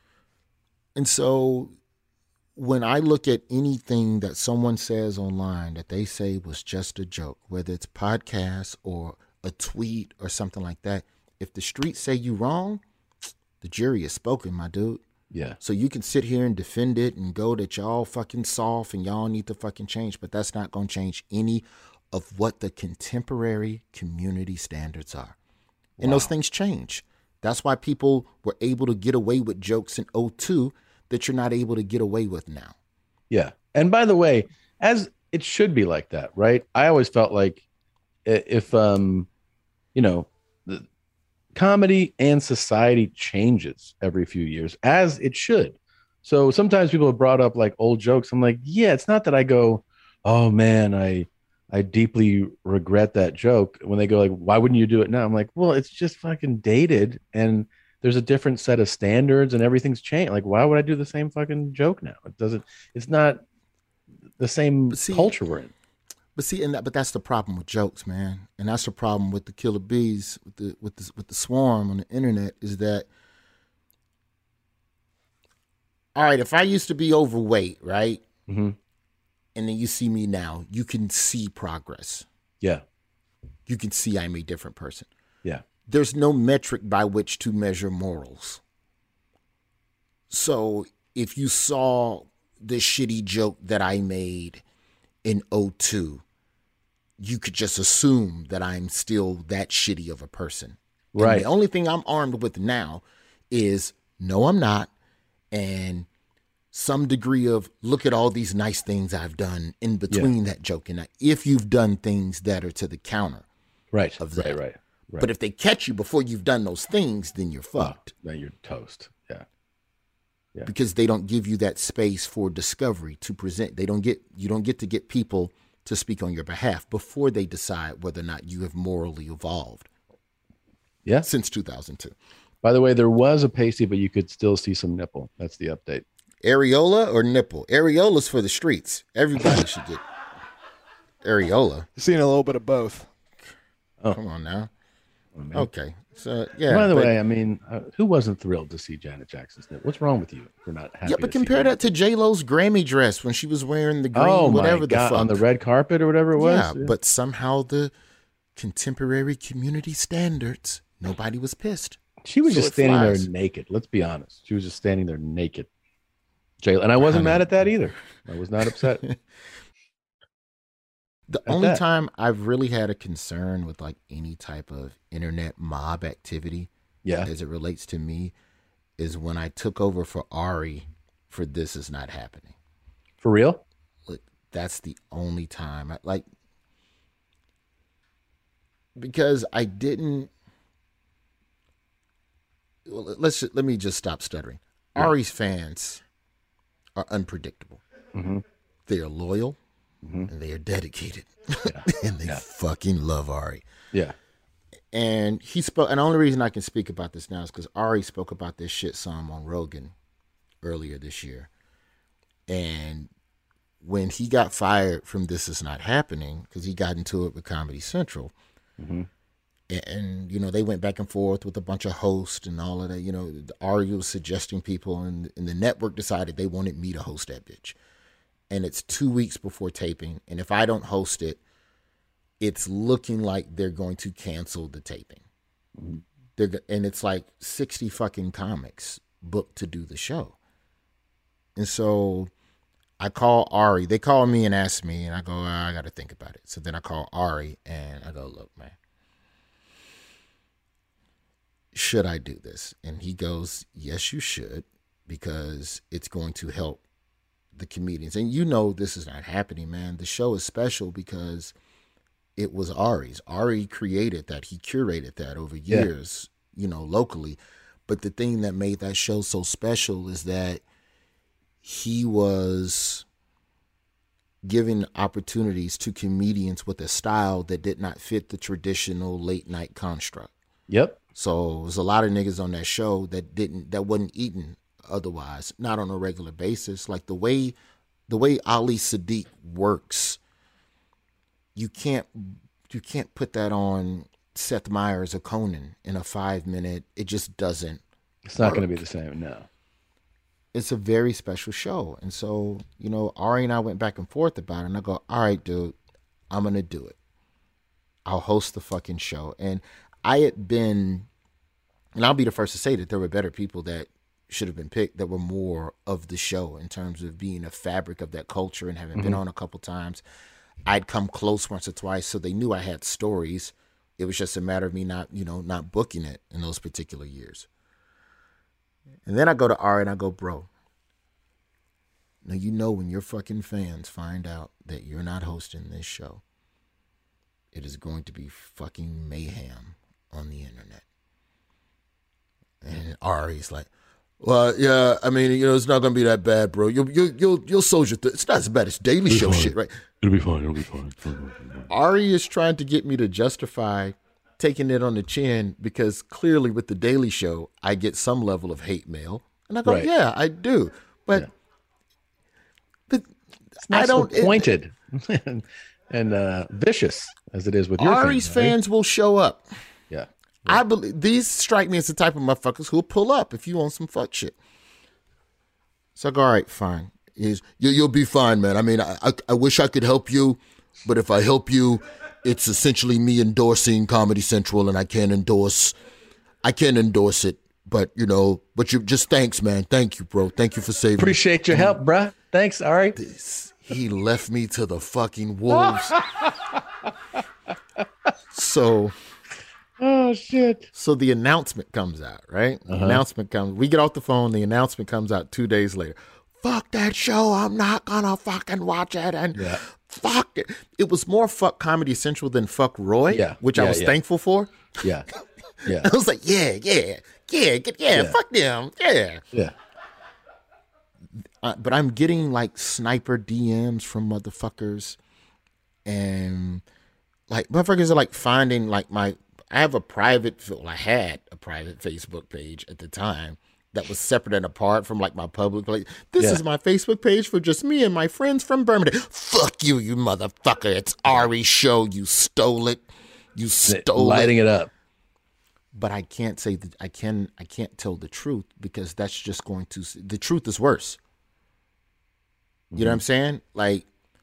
And so when I look at anything that someone says online that they say was just a joke, whether it's podcasts or a tweet or something like that, if the streets say you wrong, the jury is spoken, my dude. Yeah. So you can sit here and defend it and go that y'all fucking soft and y'all need to fucking change, but that's not going to change any of what the contemporary community standards are. And those things change. That's why people were able to get away with jokes in oh two that you're not able to get away with now. Yeah. And by the way, as it should be like that, right? I always felt like i- if, um, you know, the comedy and society changes every few years, as it should. So sometimes people have brought up like old jokes. I'm like, yeah, it's not that I go, oh man, I, I deeply regret that joke. When they go like, why wouldn't you do it now? I'm like, well, it's just fucking dated and there's a different set of standards and everything's changed. Like, why would I do the same fucking joke now? It doesn't, it's not the same But see- culture we're in. But see, and that, but that's the problem with jokes, man. And that's the problem with the killer bees, with the with the with the swarm on the internet, is that, all right, if I used to be overweight, right, Mhm. and then you see me now, you can see progress. Yeah. You can see I'm a different person. Yeah. There's no metric by which to measure morals. So if you saw the shitty joke that I made in oh two, you could just assume that I'm still that shitty of a person. And Right. the only thing I'm armed with now is no, I'm not. And some degree of look at all these nice things I've done in between that joke. And if you've done things that are to the counter Right. of Right. that. Right. Right. But if they catch you before you've done those things, then you're Oh, fucked. then you're toast. Yeah. Yeah. Because they don't give you that space for discovery to present. They don't get you don't get to get people to speak on your behalf before they decide whether or not you have morally evolved Yeah. since two thousand two. By the way, there was a pasty, but you could still see some nipple. That's the update. Areola or nipple? Areola's for the streets. Everybody should get areola. Seeing a little bit of both. Oh. Come on now. Oh, man. Okay. So yeah. By the but- way, I mean, uh, who wasn't thrilled to see Janet Jackson's nipple? What's wrong with you for not happy? yeah, but to see compare her? that to J Lo's Grammy dress when she was wearing the green, Oh whatever my the God, fuck on the red carpet or whatever it was. Yeah, but somehow the contemporary community standards, nobody was pissed. she was so just it standing flies. there naked. Let's be honest. She was just standing there naked. Jay, and I wasn't mad at that either. I was not upset. The At only that. time I've really had a concern with like any type of internet mob activity Yeah. as it relates to me is when I took over for Ari for This Is Not Happening. For real? Like, that's the only time I like, because I didn't, well, let's let me just stop stuttering. Ari's fans are unpredictable. Mm-hmm. They are loyal Mhm. and they are dedicated. Yeah. and they Yeah. fucking love Ari. Yeah. And he spoke, and the only reason I can speak about this now is because Ari spoke about this shit some on Rogan earlier this year. And when he got fired from This Is Not Happening, because he got into it with Comedy Central, Mm-hmm. and, and, you know, they went back and forth with a bunch of hosts and all of that. You know, Ari was suggesting people, and, and the network decided they wanted me to host that bitch. And it's two weeks before taping. And if I don't host it, it's looking like they're going to cancel the taping. Mm-hmm. They're, and it's like sixty fucking comics booked to do the show. And so I call Ari. They call me and ask me, and I go, oh, I got to think about it. So then I call Ari, and I go, look, man, should I do this? And he goes, yes, you should, because it's going to help the comedians. And you know this is not happening, man. The show is special because it was Ari's. Ari created that. He curated that over years, yeah. you know, locally. But the thing that made that show so special is that he was giving opportunities to comedians with a style that did not fit the traditional late night construct. Yep. So there's a lot of niggas on that show that didn't, that wasn't eating otherwise, not on a regular basis. Like the way, the way Ali Siddiq works, you can't, you can't put that on Seth Meyers or Conan in a five minute. It just doesn't. It's not going to be the same. No. It's a very special show. And so, you know, Ari and I went back and forth about it, and I go, all right, dude, I'm going to do it. I'll host the fucking show. And I had been, and I'll be the first to say that there were better people that should have been picked that were more of the show in terms of being a fabric of that culture and having mm-hmm. been on a couple times. I'd come close once or twice, so they knew I had stories. It was just a matter of me not, you know, not booking it in those particular years. And then I go to Ari and I go, bro, now you know when your fucking fans find out that you're not hosting this show, it is going to be fucking mayhem on the internet. And Ari's like, well, yeah, I mean, you know, it's not going to be that bad, bro. You'll, you'll, you'll, you'll soldier. Th- it's not as bad as Daily Show fine. shit, right? It'll be fine. It'll be fine. Ari is trying to get me to justify taking it on the chin because clearly with the Daily Show, I get some level of hate mail. And I go, right. yeah, I do. But, yeah. but it's not I don't. so pointed it, and uh, vicious as it is with your Ari's fans, fans right? will show up. Yeah. I believe these strike me as the type of motherfuckers who'll pull up if you want some fuck shit. So I go, all right, fine. Is you, you'll be fine, man. I mean, I, I I wish I could help you, but if I help you, it's essentially me endorsing Comedy Central, and I can't endorse, I can't endorse it. But you know, but you just thanks, man. Thank you, bro. Thank you for saving. Appreciate me. your help, bruh. Thanks, all right. This, he left me to the fucking wolves. so. Oh, shit. So the announcement comes out, right? The uh-huh. announcement comes. We get off the phone. The announcement comes out two days later. Fuck that show. I'm not going to fucking watch it. And yeah. fuck it. It was more fuck Comedy Central than fuck Roy, yeah. which yeah, I was yeah. thankful for. Yeah. Yeah. I was like, yeah, yeah, yeah, yeah, yeah. fuck them. Yeah. Yeah. Uh, but I'm getting like sniper D Ms from motherfuckers. And like motherfuckers are like finding like my, I have a private, well, I had a private Facebook page at the time that was separate and apart from like my public. Like, this yeah. is my Facebook page for just me and my friends from Birmingham. Fuck you, you motherfucker. It's Ari's show. You stole it. You stole Lighting it. it up. But I can't say that I can, I can't tell the truth because that's just going to, the truth is worse. You mm-hmm. know what I'm saying? Like,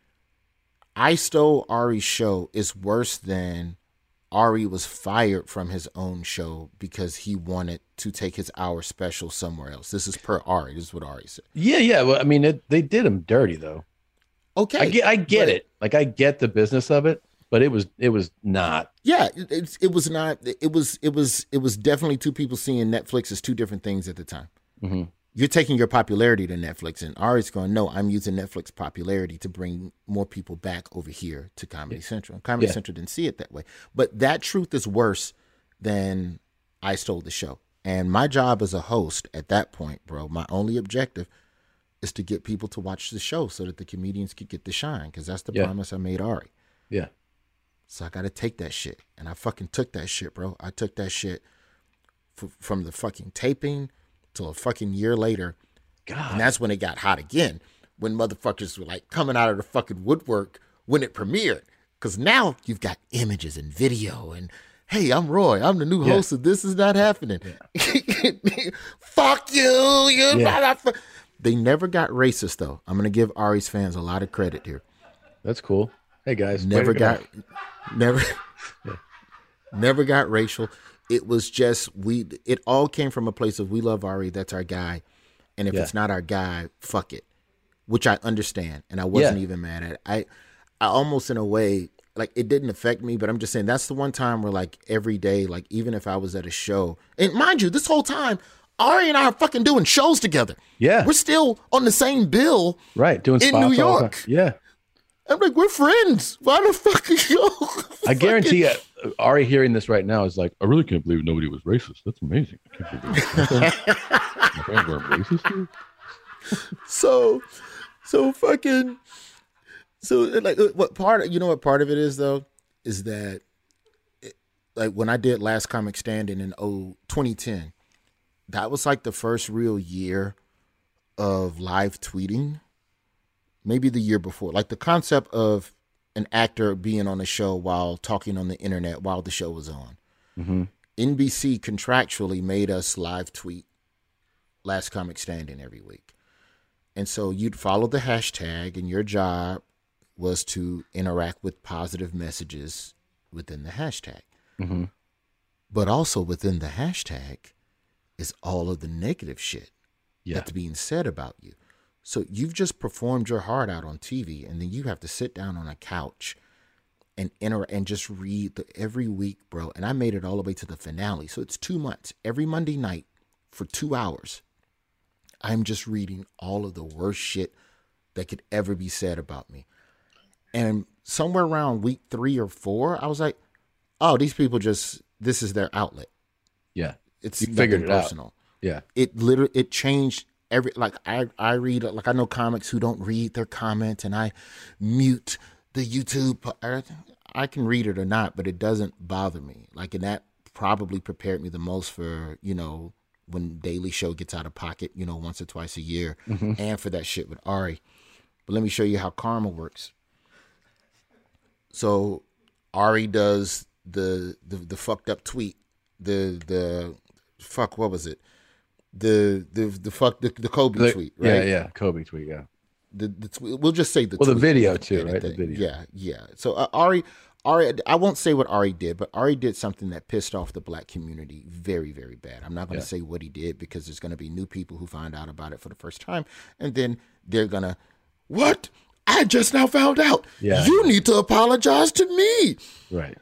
I stole Ari's show is worse than Ari was fired from his own show because he wanted to take his hour special somewhere else. This is per Ari. This is what Ari said. Yeah, yeah. Well, I mean, it, they did him dirty, though. Okay, I get, I get but, it. Like, I get the business of it, but it was, it was not. Yeah, it, it, it was not. It was, it was, it was definitely two people seeing Netflix as two different things at the time. Mm-hmm. You're taking your popularity to Netflix, and Ari's going, no, I'm using Netflix popularity to bring more people back over here to Comedy yeah. Central. And Comedy yeah. Central didn't see it that way. But that truth is worse than I stole the show. And my job as a host at that point, bro, my only objective is to get people to watch the show so that the comedians could get the shine, because that's the yeah. promise I made Ari. Yeah. So I got to take that shit. And I fucking took that shit, bro. I took that shit f- from the fucking taping till a fucking year later. God. And that's when it got hot again, when motherfuckers were like coming out of the fucking woodwork when it premiered. Because now you've got images and video and, hey, I'm Roy. I'm the new yeah. host of This Is Not Happening. Yeah. Fuck you, you yeah. They never got racist, though. I'm going to give Ari's fans a lot of credit here. That's cool. Hey guys, Never got, go. never, yeah. never got racial. It was just we. It all came from a place of we love Ari. That's our guy, and if yeah. it's not our guy, fuck it. Which I understand, and I wasn't yeah. even mad at it. I, I almost in a way like it didn't affect me, but I'm just saying that's the one time where like every day, like even if I was at a show, and mind you, this whole time Ari and I are fucking doing shows together. Yeah, we're still on the same bill, right? Doing in New York. Yeah. I'm like, we're friends. Why the fuck are you? I guarantee you, Ari hearing this right now is like, I really can't believe nobody was racist. That's amazing. I can't believe it. My friends weren't racist here. So, so fucking, so like, what part? Of, you know what part of it is though, is that, it, like when I did Last Comic Standing in oh, twenty ten, that was like the first real year of live tweeting. Maybe the year before, like the concept of an actor being on a show while talking on the internet while the show was on. Mm-hmm. N B C contractually made us live tweet Last Comic Standing every week. And so you'd follow the hashtag and your job was to interact with positive messages within the hashtag. Mm-hmm. But also within the hashtag is all of the negative shit yeah. that's being said about you. So you've just performed your heart out on T V, and then you have to sit down on a couch and enter and just read the, every week, bro. And I made it all the way to the finale. So it's two months. Every Monday night for two hours, I'm just reading all of the worst shit that could ever be said about me. And somewhere around week three or four, I was like, oh, these people just, this is their outlet. Yeah. It's you figured it personal. Out. Yeah. It literally, it changed every, like I, I read, like I know comics who don't read their comments and I mute the YouTube. I, I can read it or not, but it doesn't bother me. Like, and that probably prepared me the most for, you know, when Daily Show gets out of pocket, you know, once or twice a year, mm-hmm. and for that shit with Ari. But let me show you how karma works. So Ari does the the, the fucked up tweet, the the fuck, what was it? The the the fuck the, the Kobe the, tweet, right? Yeah, yeah, Kobe tweet, yeah. The the tweet, we'll just say the well, tweet, the video too, right? The video. Yeah, yeah. So uh, Ari, Ari, I won't say what Ari did, but Ari did something that pissed off the black community very, very bad. I'm not going to yeah. say what he did because there's going to be new people who find out about it for the first time, and then they're gonna, what? I just now found out. Yeah. You need to apologize to me. Right.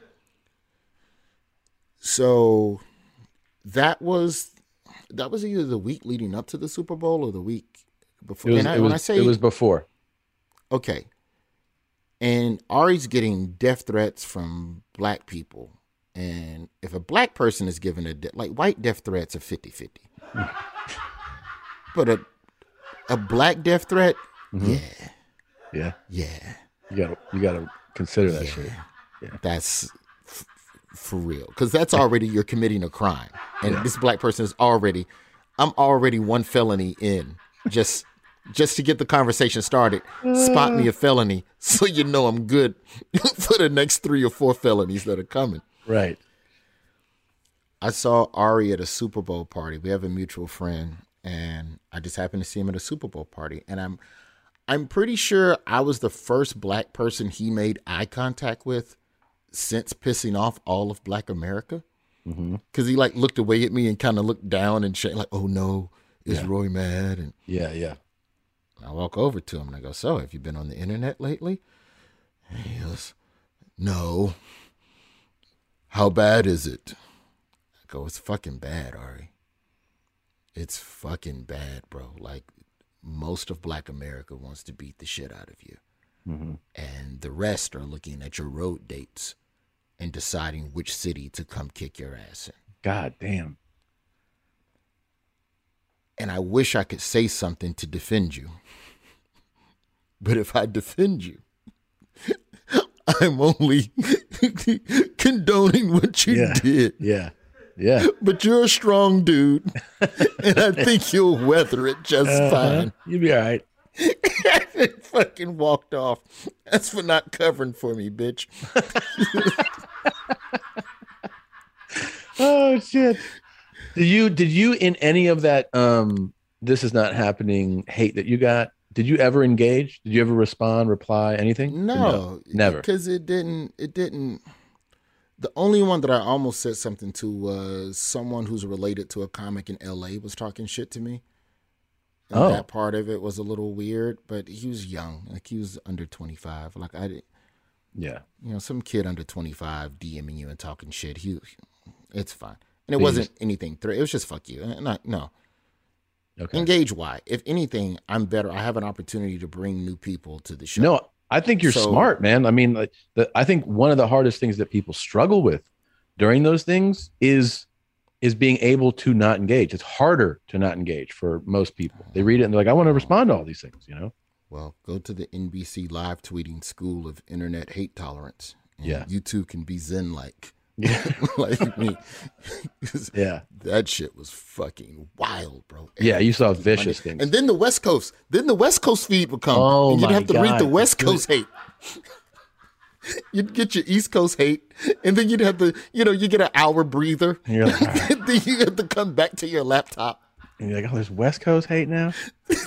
So that was that was either the week leading up to the Super Bowl or the week before. It was, and I, it was, when I say it was before. Okay. And Ari's getting death threats from black people. And if a black person is given a de- like white death threats are fifty-fifty. But a a black death threat, mm-hmm. yeah. Yeah. Yeah. You gotta you gotta consider that yeah. shit. Yeah. That's f- for real. Because that's already you're committing a crime. And yeah. this black person is already I'm already one felony in. Just just to get the conversation started. Spot me a felony so you know I'm good for the next three or four felonies that are coming. Right. I saw Ari at a Super Bowl party. We have a mutual friend, and I just happened to see him at a Super Bowl party. And I'm I'm pretty sure I was the first black person he made eye contact with since pissing off all of Black America. Because mm-hmm. he like looked away at me and kind of looked down and shit like, oh no, is yeah. Roy mad? And yeah, yeah. I walk over to him and I go, so have you been on the internet lately? And he goes, no. How bad is it? I go, it's fucking bad, Ari. It's fucking bad, bro. Like, most of Black America wants to beat the shit out of you. Mm-hmm. And the rest are looking at your road dates and deciding which city to come kick your ass in. God damn. And I wish I could say something to defend you. But if I defend you, I'm only condoning what you yeah. did. Yeah. Yeah. But you're a strong dude. And I think you'll weather it just uh-huh. fine. You'll be all right. And fucking walked off. That's for not covering for me, bitch. Oh shit. Did you did you in any of that um this is not happening hate that you got, Did you ever engage? Did you ever respond, reply, anything? No, never. Because it didn't. It didn't. The only one that I almost said something to was someone who's related to a comic in L A was talking shit to me. And oh, that part of it was a little weird, but he was young. Like he was under twenty-five. Like I did. Yeah. You know, some kid under twenty-five DMing you and talking shit. He, it's fine. And it wasn't anything. Th- it was just fuck you. Not, no. Okay. Engage why? If anything, I'm better. I have an opportunity to bring new people to the show. No, I think you're So- smart, man. I mean, like, the, I think one of the hardest things that people struggle with during those things is is being able to not engage. It's harder to not engage for most people. They read it and they're like, I want to respond to all these things, you know? Well, go to the N B C live tweeting school of internet hate tolerance. And Yeah. You too can be zen-like. Yeah. Like me. Yeah. That shit was fucking wild, bro. Yeah, you saw Every vicious Monday. things. And then the West Coast. Then the West Coast feed would come. Oh, and you'd my have to read the God. West Coast hate. You'd get your East Coast hate, and then you'd have to, you know, you get an hour breather. And you're like, all right. Then you have to come back to your laptop. And you're like, oh, there's West Coast hate now? Who,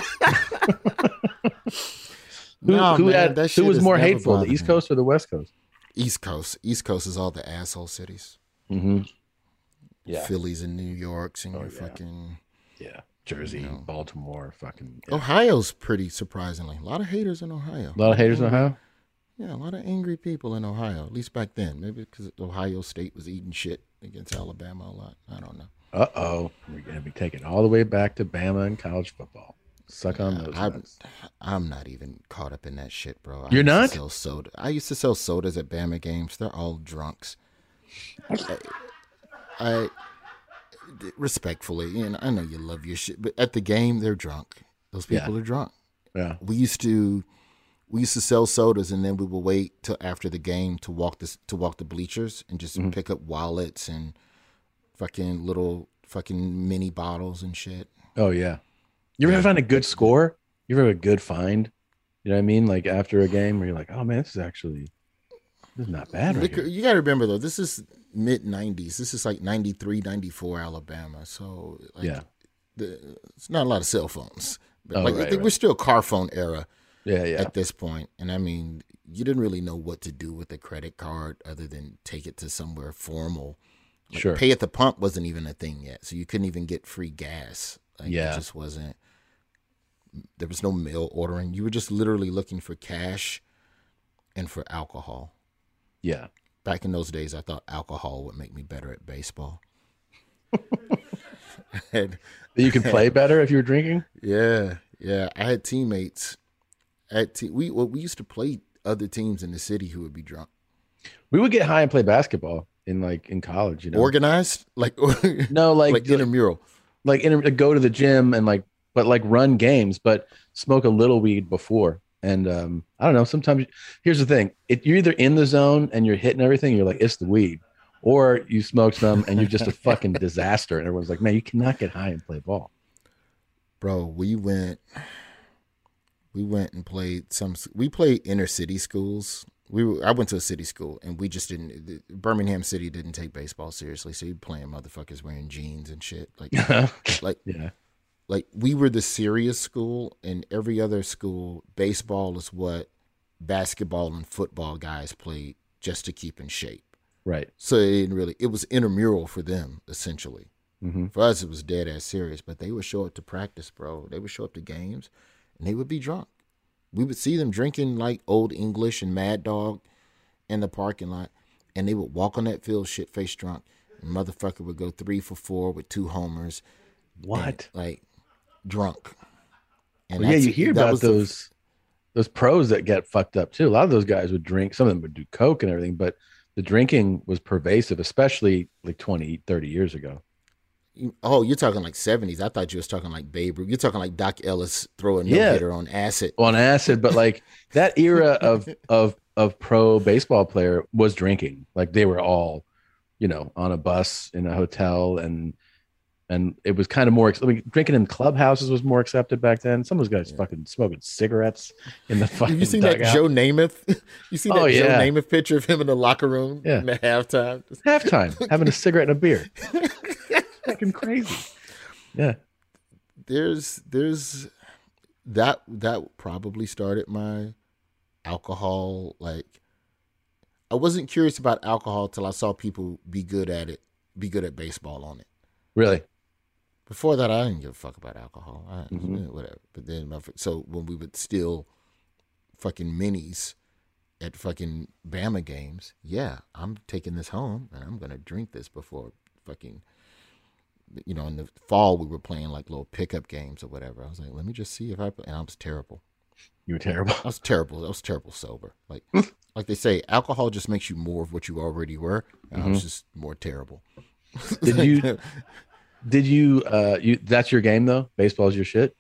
No, who, man, had, that who shit was has more never hateful, the bothered East me. Coast or the West Coast? East Coast. East Coast is all the asshole cities. Mm-hmm. Yeah. Phillies and New Yorks and Oh, your yeah. fucking Yeah. Jersey, You know. Baltimore, fucking. Yeah. Ohio's pretty surprisingly. A lot of haters in Ohio. A lot of haters in Ohio? Yeah, a lot of angry people in Ohio, at least back then. Maybe because Ohio State was eating shit against Alabama a lot. I don't know. Uh-oh. We're going to be taken all the way back to Bama and college football. Suck on those I'm, nuts. I'm not even caught up in that shit, bro. I You're used to not? Sell soda. I used to sell sodas at Bama games. They're all drunks. I, I respectfully, and I know you love your shit, but at the game they're drunk. Those people Yeah. are drunk. Yeah. We used to, we used to sell sodas, and then we would wait till after the game to walk this to walk the bleachers and just Mm-hmm. pick up wallets and fucking little fucking mini bottles and shit. Oh, yeah. You ever find a good score? You ever have a good find? You know what I mean? Like after a game where you're like, oh, man, this is actually, this is not bad right Liquor, here. you got to remember though, this is mid nineties. This is like ninety-three, ninety-four Alabama. So like, Yeah. the, it's not a lot of cell phones. But Oh, like right, I think right. we're still car phone era Yeah, yeah. at this point. And I mean, you didn't really know what to do with a credit card other than take it to somewhere formal. Like, Sure. Pay at the pump wasn't even a thing yet. So you couldn't even get free gas. Like, Yeah. It just wasn't. There was no mail ordering. You were just literally looking for cash and for alcohol. Yeah. Back in those days, I thought alcohol would make me better at baseball. And, You can play better if you were drinking? yeah, yeah. I had teammates. At te- we well, we used to play other teams in the city who would be drunk. We would get high and play basketball in like in college, you know? Organized, like No, like, like intramural. like inter- go to the gym and like, but like run games, but smoke a little weed before. And um, I don't know. Sometimes here's the thing: it, you're either in the zone and you're hitting everything. You're like, it's the weed, or you smoke some and you're just a fucking disaster. And everyone's like, man, you cannot get high and play ball. Bro, we went. We went and played some. We played inner city schools. We were, I went to a city school, and we just didn't. Birmingham City didn't take baseball seriously, so you playing motherfuckers wearing jeans and shit. Like, like, Yeah. like we were the serious school, and every other school, baseball is what basketball and football guys played just to keep in shape. Right. So it didn't really. It was intramural for them essentially. Mm-hmm. For us, it was dead ass serious. But they would show up to practice, bro. They would show up to games, and they would be drunk. We would see them drinking like Old English and Mad Dog in the parking lot, and they would walk on that field shit faced drunk. And motherfucker would go three for four with two homers. What? and, like drunk. And Well, yeah, that's- you hear that about was the- those those pros that get fucked up too. A lot of those guys would drink. Some of them would do coke and everything, but the drinking was pervasive, especially like twenty, thirty years ago. Oh, you're talking like seventies. I thought you was talking like Babe Ruth. You're talking like Doc Ellis throwing no Yeah. hitter on acid. On acid, but like that era of of of pro baseball player was drinking. Like they were all, you know, on a bus in a hotel, and and it was kind of more. I mean, drinking in clubhouses was more accepted back then. Some of those guys fucking smoking cigarettes in the fucking. Have you seen that dugout. Joe Namath? You see that Oh, Joe yeah. Namath picture of him in the locker room Yeah. in the halftime? halftime having a cigarette and a beer? Fucking crazy. Yeah. There's there's that that probably started my alcohol. Like, I wasn't curious about alcohol till I saw people be good at it, be good at baseball on it. Really? Before that, I didn't give a fuck about alcohol. I, Mhm. eh, whatever. But then, so when we would steal fucking minis at fucking Bama games, yeah, I'm taking this home and I'm gonna drink this before fucking. You know, in the fall we were playing like little pickup games or whatever. I was like, let me just see if I. And I was terrible. You were terrible. I was terrible. I was terrible sober. Like, like they say, alcohol just makes you more of what you already were. And I was just more terrible. Did you? Did you? Uh, you? That's your game though. Baseball's your shit.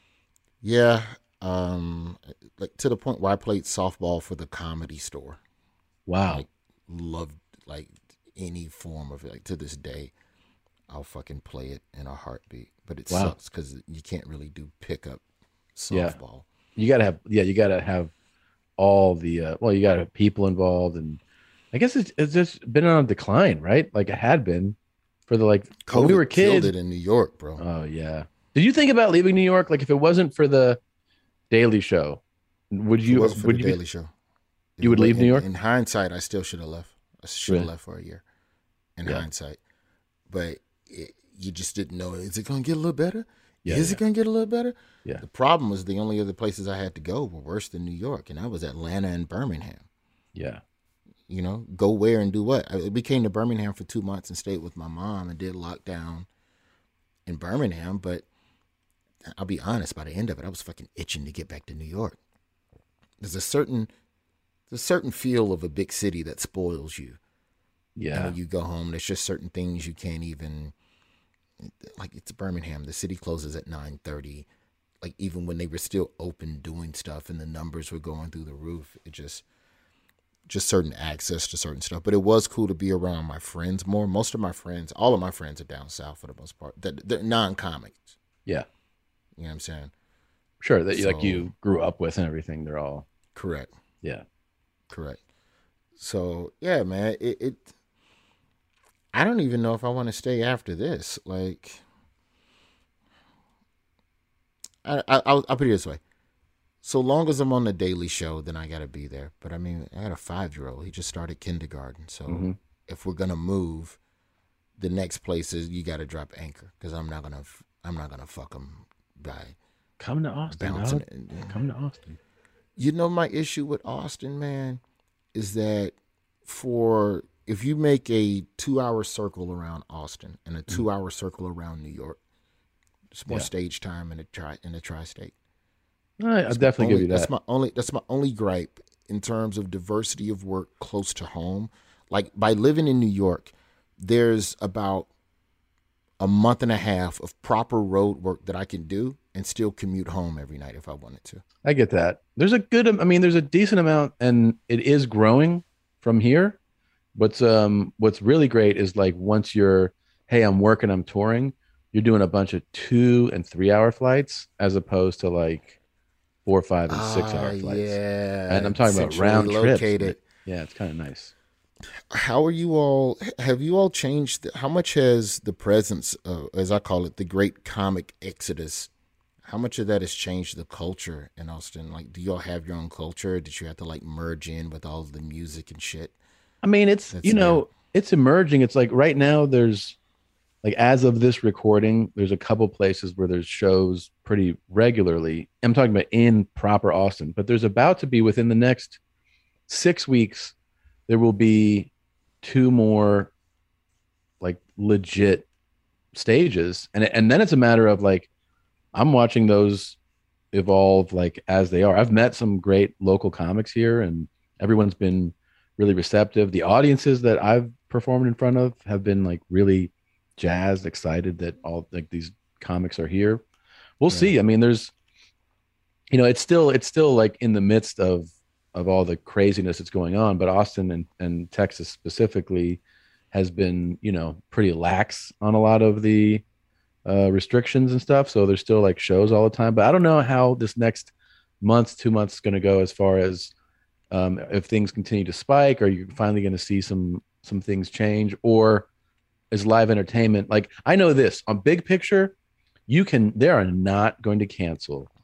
Yeah, um, like to the point where I played softball for the Comedy Store. Wow. Like, loved like any form of it. Like to this day, I'll fucking play it in a heartbeat. But it Wow. sucks because you can't really do pickup Yeah. softball. You gotta have. Yeah, you gotta have all the. Uh, well, you gotta have people involved, and I guess it's it's just been on a decline, right? Like it had been for the like when we were COVID killed kids. it in New York, bro. Oh yeah. Did you think about leaving New York? Like if it wasn't for the Daily Show, would If it you? wasn't for Would the you? be- Daily Show. you would In- leave New in- York? In hindsight, I still should have left. I should have Really? left for a year. In Yeah. hindsight, but it, you just didn't know. Is it going to get a little better? Yeah, Is yeah. it going to get a little better? Yeah. The problem was the only other places I had to go were worse than New York, and that was Atlanta and Birmingham. Yeah. You know, go where and do what? I we came to Birmingham for two months and stayed with my mom and did lockdown in Birmingham. But I'll be honest, by the end of it, I was fucking itching to get back to New York. There's a certain, there's a certain feel of a big city that spoils you. And Yeah. when you go home, there's just certain things you can't even, like it's Birmingham. The city closes at nine thirty. Like even when they were still open doing stuff and the numbers were going through the roof, it just, just certain access to certain stuff. But it was cool to be around my friends more. Most of my friends, all of my friends are down south for the most part. That they're non-comics. Yeah. You know what I'm saying? Sure. That you like So- you grew up with and everything. They're all. Correct. Yeah. Correct. So yeah, man, it, it I don't even know if I want to stay after this. Like, I, I I'll, I'll put it this way: so long as I'm on the Daily Show, then I got to be there. But I mean, I got a five year old. He just started kindergarten, so Mhm. if we're gonna move, the next place is you got to drop anchor because I'm not gonna I'm not gonna fuck him by Come to Austin. bouncing. Dog. it. Come to Austin. You know, my issue with Austin, man, is that for if you make a two-hour circle around Austin and a two-hour circle around New York, it's more Yeah. stage time in the tri in the tri-state. I, I'll That's my definitely only- give you that. That's my only. That's my only gripe in terms of diversity of work close to home. Like by living in New York, there's about a month and a half of proper road work that I can do and still commute home every night if I wanted to. I get that. There's a good, I mean, there's a decent amount, and it is growing from here. What's um what's really great is like once you're, hey, I'm working, I'm touring, you're doing a bunch of two and three hour flights as opposed to like four, five, and six hour Ah, flights. Yeah, And I'm talking about centrally round trips. located. Yeah, it's kind of nice. How are you all? Have you all changed? How much has the presence, of, as I call it, the great comic exodus? How much of that has changed the culture in Austin? Like, do y'all have your own culture? Did you have to like merge in with all of the music and shit? I mean, it's, That's you know, it's emerging. It's like right now there's like, as of this recording, there's a couple places where there's shows pretty regularly. I'm talking about in proper Austin, but there's about to be within the next six weeks, there will be two more like legit stages. And, and then it's a matter of like, I'm watching those evolve like as they are. I've met some great local comics here and everyone's been really receptive. The audiences that I've performed in front of have been like really jazzed, excited that all like these comics are here. We'll Yeah. see. I mean, there's, you know, it's still, it's still like in the midst of, of all the craziness that's going on, but Austin and, and Texas specifically has been, you know, pretty lax on a lot of the uh, restrictions and stuff. So there's still like shows all the time, but I don't know how this next month, two months is going to go as far as um, if things continue to spike, are you finally going to see some, some things change, or is live entertainment? Like I know this on big picture, you can, they are not going to cancel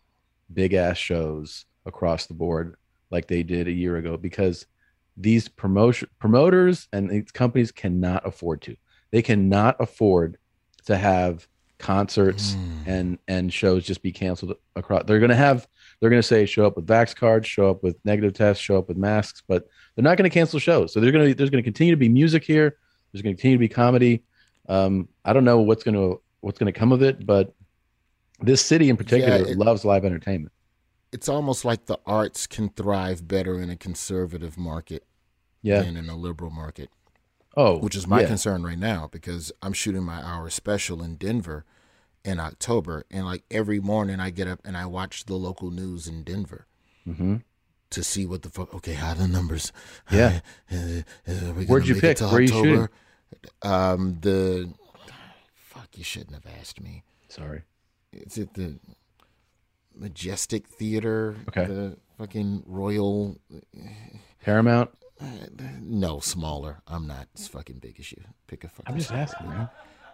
big ass shows across the board like they did a year ago, because these promotion promoters and these companies cannot afford to. They cannot afford to have concerts Mm. and and shows just be canceled across. They're going to have they're going to say show up with vax cards, show up with negative tests, show up with masks, but they're not going to cancel shows. So they're going to there's going to continue to be music here. There's going to continue to be comedy. Um, I don't know what's going to what's going to come of it, but this city in particular Yeah, it- loves live entertainment. It's almost like the arts can thrive better in a conservative market Yeah. than in a liberal market, Oh, which is my yeah. concern right now, because I'm shooting my hour special in Denver in October, and like every morning I get up and I watch the local news in Denver Mhm. to see what the fuck. Okay, how are the numbers? Yeah. Uh, uh, are we gonna Where'd you make it pick? to Where are you shooting? October? Um, the fuck, you shouldn't have asked me. Sorry. Is it the Majestic Theater? Okay. The fucking Royal. Paramount. No, smaller. I'm not as fucking big as you. Pick a fucking. I'm just city. asking, man.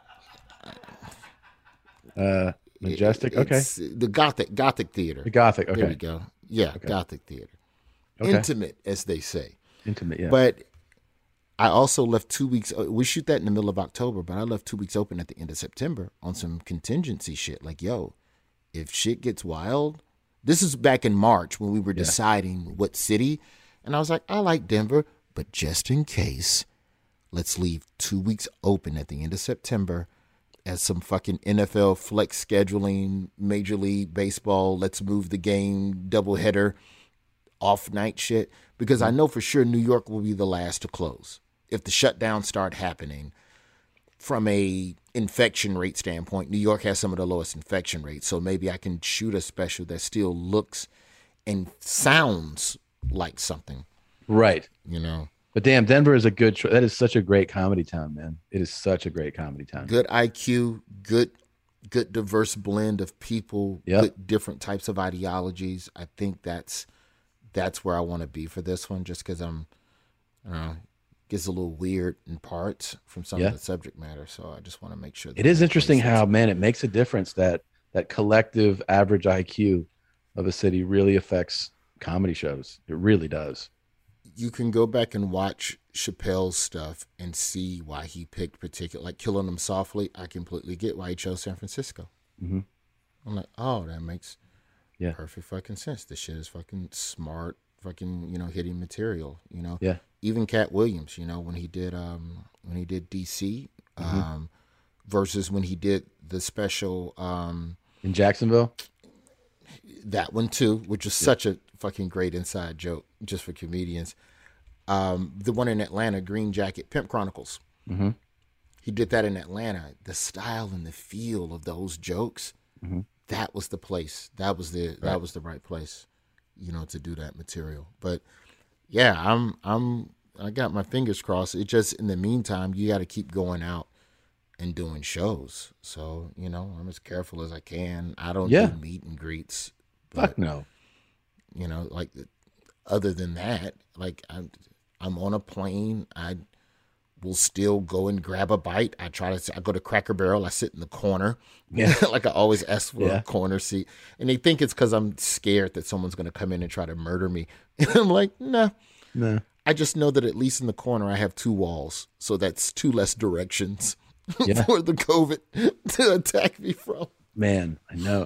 Uh, Majestic. It- Okay. it's the Gothic Gothic Theater. The Gothic. There we Okay. go. Yeah, Okay. Gothic Theater. Okay. Intimate, as they say. Intimate. Yeah. But I also left two weeks. uh, We shoot that in the middle of October, but I left two weeks open at the end of September on some contingency shit. Like, yo, if shit gets wild, this is back in March when we were Yeah. deciding what city, and I was like, I like Denver, but just in case, let's leave two weeks open at the end of September as some fucking N F L flex scheduling, Major League Baseball, let's move the game, doubleheader, off night shit, because I know for sure New York will be the last to close if the shutdowns start happening. From a infection rate standpoint, New York has some of the lowest infection rates, so maybe I can shoot a special that still looks and sounds like something, right. you know. But damn, Denver is a good. Tr- that is such a great comedy town, man. It is such a great comedy town. Good I Q, good good diverse blend of people, Yep. good different types of ideologies. I think that's that's where I want to be for this one, just because I'm, you know, gets a little weird in parts from some Yeah. of the subject matter. So I just want to make sure that It is that interesting plays how, sense. man, it makes a difference that that collective average I Q of a city really affects comedy shows. It really does. You can go back and watch Chappelle's stuff and see why he picked particular, like Killing Them Softly. I completely get why he chose San Francisco. Mm-hmm. I'm like, oh, that makes Yeah. perfect fucking sense. This shit is fucking smart, fucking, you know, hitting material, you know. Yeah. Even Cat Williams, you know, when he did um when he did D C, Mm-hmm. um versus when he did the special um In Jacksonville. that one too, which was such a fucking great inside joke just for comedians. Um, the one in Atlanta, Green Jacket, Pimp Chronicles. Mm-hmm. He did that in Atlanta. The style and the feel of those jokes, Mm-hmm. that was the place. That was the that was the right place, you know, to do that material. But yeah, I'm I'm I got my fingers crossed. It just in the meantime, you got to keep going out and doing shows. So you know, I'm as careful as I can. I don't Yeah. do meet and greets. Fuck no. You know, like other than that, like I'm, I'm on a plane. I will still go and grab a bite. I try to, I go to Cracker Barrel. I sit in the corner. Yeah. Like I always ask for Yeah. a corner seat. And they think it's because I'm scared that someone's going to come in and try to murder me. And I'm like, nah. No. I just know that at least in the corner, I have two walls. So that's two less directions Yeah. for the COVID to attack me from. Man, I know.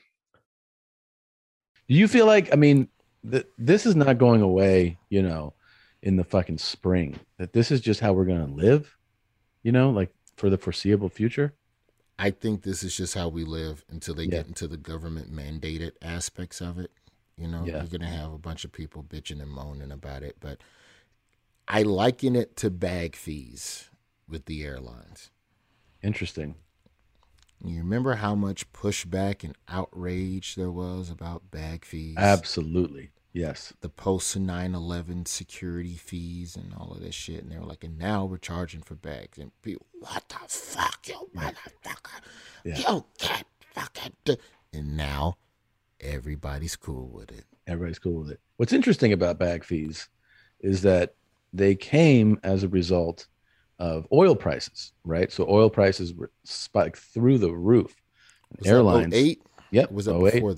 Do you feel like, I mean, th- this is not going away, you know, in the fucking spring, that this is just how we're going to live, you know, like for the foreseeable future? I think this is just how we live until they Yeah. get into the government mandated aspects of it. You know, Yeah. you're going to have a bunch of people bitching and moaning about it. But I liken it to bag fees with the airlines. Interesting. You remember how much pushback and outrage there was about bag fees? Absolutely. Yes. The post nine eleven security fees and all of this shit. And they were like, and now we're charging for bags. And people, what the fuck, you motherfucker? Yeah. You can't fucking do. And now everybody's cool with it. Everybody's cool with it. What's interesting about bag fees is that they came as a result of oil prices, right? So oil prices were spiked through the roof. Was Airlines. that oh eight? Yep. Was that oh eight. before then?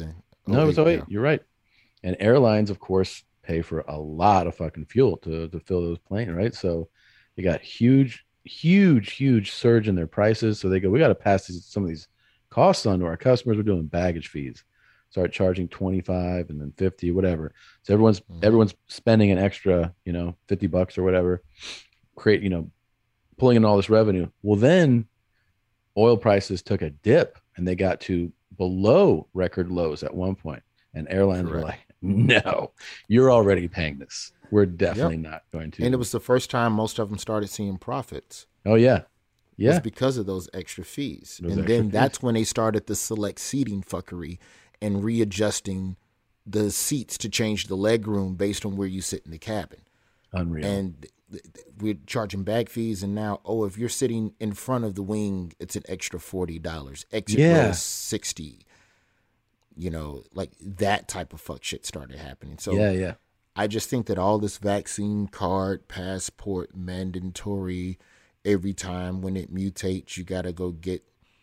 No, it was oh eight. yeah. You're right. And airlines, of course, pay for a lot of fucking fuel to to fill those planes, right? So you got huge, huge, huge surge in their prices. So they go, we got to pass these, some of these costs on to our customers. We're doing baggage fees. Start charging twenty-five and then fifty, whatever. So everyone's mm-hmm. everyone's spending an extra, you know, fifty bucks or whatever, create, you know, pulling in all this revenue. Well, then oil prices took a dip and they got to below record lows at one point. And airlines Correct. Were like, no, you're already paying this. We're definitely yep. not going to. And it was the first time most of them started seeing profits. Oh, yeah. Yeah. It was because of those extra fees. Those and extra then fees. That's when they started the select seating fuckery and readjusting the seats to change the leg room based on where you sit in the cabin. Unreal. And we're charging bag fees. And now, oh, if you're sitting in front of the wing, it's an extra forty dollars. Exit yeah. row sixty dollars. You know, like that type of fuck shit started happening. So yeah, yeah. I just think that all this vaccine card, passport, mandatory, every time when it mutates, you got to go get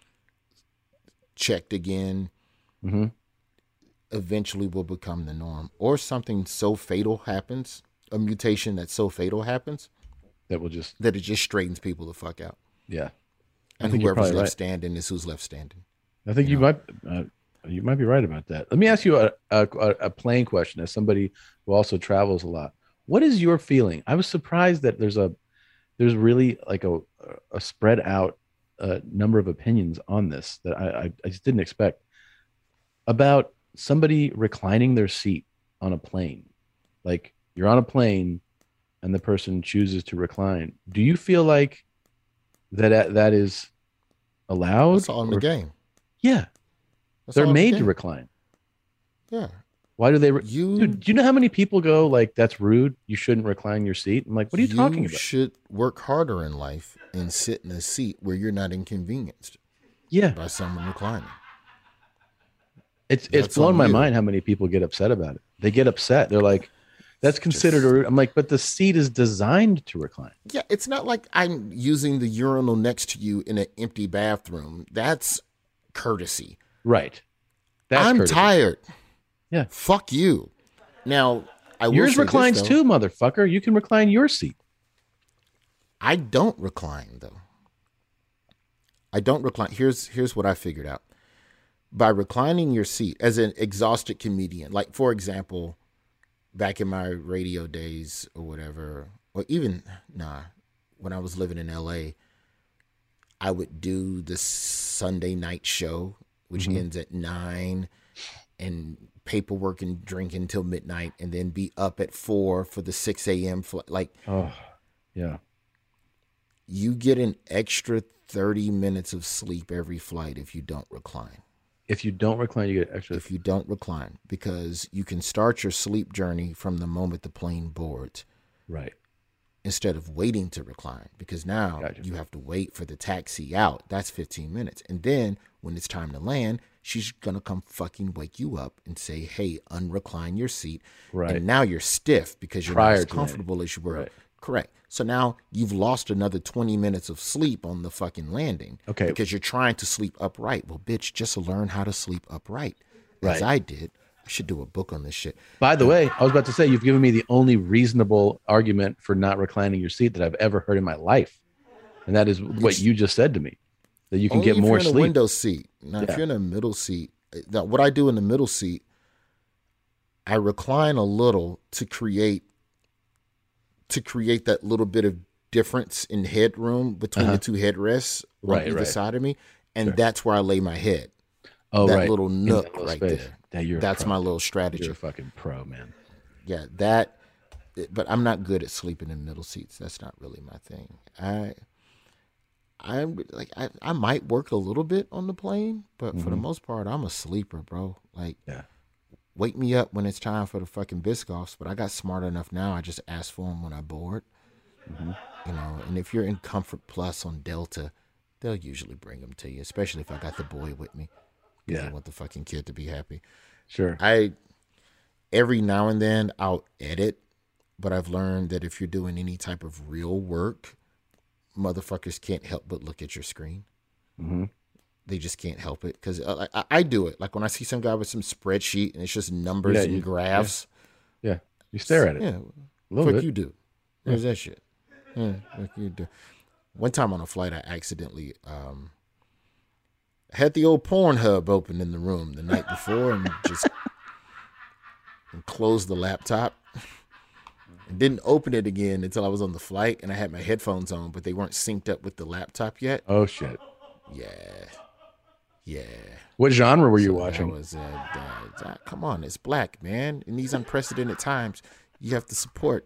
checked again, mm-hmm. eventually will become the norm. Or something so fatal happens, a mutation that's so fatal happens, that will just, that it just straightens people the fuck out. Yeah. And whoever's left right. standing is who's left standing. I think you, you know? might, uh, You might be right about that. Let me ask you a, a, a plane question as somebody who also travels a lot. What is your feeling? I was surprised that there's a there's really like a, a spread out uh, number of opinions on this that I, I, I just didn't expect about somebody reclining their seat on a plane. Like you're on a plane and the person chooses to recline. Do you feel like that that is allowed? It's all in the game. Yeah. That's They're made to recline. Yeah. Why do they? Re- you, Dude, do you know how many people go like, that's rude. You shouldn't recline your seat. I'm like, what are you, you talking about? You should work harder in life and sit in a seat where you're not inconvenienced. Yeah. By someone reclining. It's that's it's blown my you. mind how many people get upset about it. They get upset. They're like, that's considered Just, a. I'm like, but the seat is designed to recline. Yeah, it's not like I'm using the urinal next to you in an empty bathroom. That's courtesy. Right. That's I'm courtesy. tired. Yeah. Fuck you. Now, I will Yours say reclines this, though. too, motherfucker. You can recline your seat. I don't recline, though. I don't recline. Here's here's what I figured out. By reclining your seat, as an exhausted comedian, like, for example, back in my radio days or whatever, or even, nah, when I was living in L A, I would do the Sunday night show, which mm-hmm. ends at nine, and paperwork and drinking till midnight, and then be up at four for the six a.m. flight. Like, oh, yeah. You get an extra thirty minutes of sleep every flight if you don't recline. If you don't recline, you get extra. If you don't recline, because you can start your sleep journey from the moment the plane boards. Right. Instead of waiting to recline, because now gotcha. You have to wait for the taxi out. That's fifteen minutes. And then when it's time to land, she's going to come fucking wake you up and say, hey, unrecline your seat. Right. And now you're stiff because you're Prior not as comfortable landing. As you were. Right. Correct. So now you've lost another twenty minutes of sleep on the fucking landing. Okay. Because you're trying to sleep upright. Well, bitch, just learn how to sleep upright. Right. As I did. I should do a book on this shit. By the way, I was about to say, you've given me the only reasonable argument for not reclining your seat that I've ever heard in my life. And that is what you just said to me, that you can only get if more you're in sleep. A window seat. Now, yeah. if you're in a middle seat, now what I do in the middle seat, I recline a little to create, to create that little bit of difference in headroom between uh-huh. the two headrests on right, either right. side of me. And sure. that's where I lay my head. Oh, that right. little nook that little right space. there. Yeah, you're That's my little strategy. You're a fucking pro, man. Yeah, that. But I'm not good at sleeping in middle seats. That's not really my thing. I, I'm like I, I might work a little bit on the plane, but mm-hmm. for the most part, I'm a sleeper, bro. Like, yeah. wake me up when it's time for the fucking Biscoffs. But I got smart enough now. I just ask for them when I board. Mm-hmm. You know, and if you're in Comfort Plus on Delta, they'll usually bring them to you, especially if I got the boy with me. Yeah, I want the fucking kid to be happy. Sure. I every now and then I'll edit, but I've learned that if you're doing any type of real work, motherfuckers can't help but look at your screen. Mm-hmm. they just can't help it because I, I, I do it. Like when I see some guy with some spreadsheet and it's just numbers Yeah, and you- graphs. Yeah, you stare at it. Yeah, a little fuck bit. you do. Where's that shit? Yeah, fuck you do. One time on a flight, I accidentally um, had the old Pornhub open in the room the night before and just and closed the laptop and didn't open it again until I was on the flight and I had my headphones on, but they weren't synced up with the laptop yet. Oh shit! Yeah, yeah. What genre were you So watching? That was, uh, uh, come on, it's black, man. In these unprecedented times, you have to support.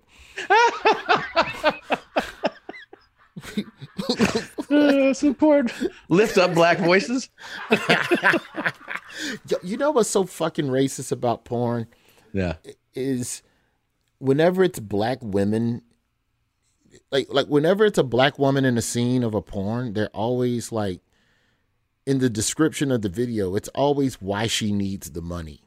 Uh, support. Lift up black voices. Yo, you know what's so fucking racist about porn Yeah. is whenever it's black women, like like whenever it's a black woman in a scene of a porn, they're always like in the description of the video, it's always why she needs the money.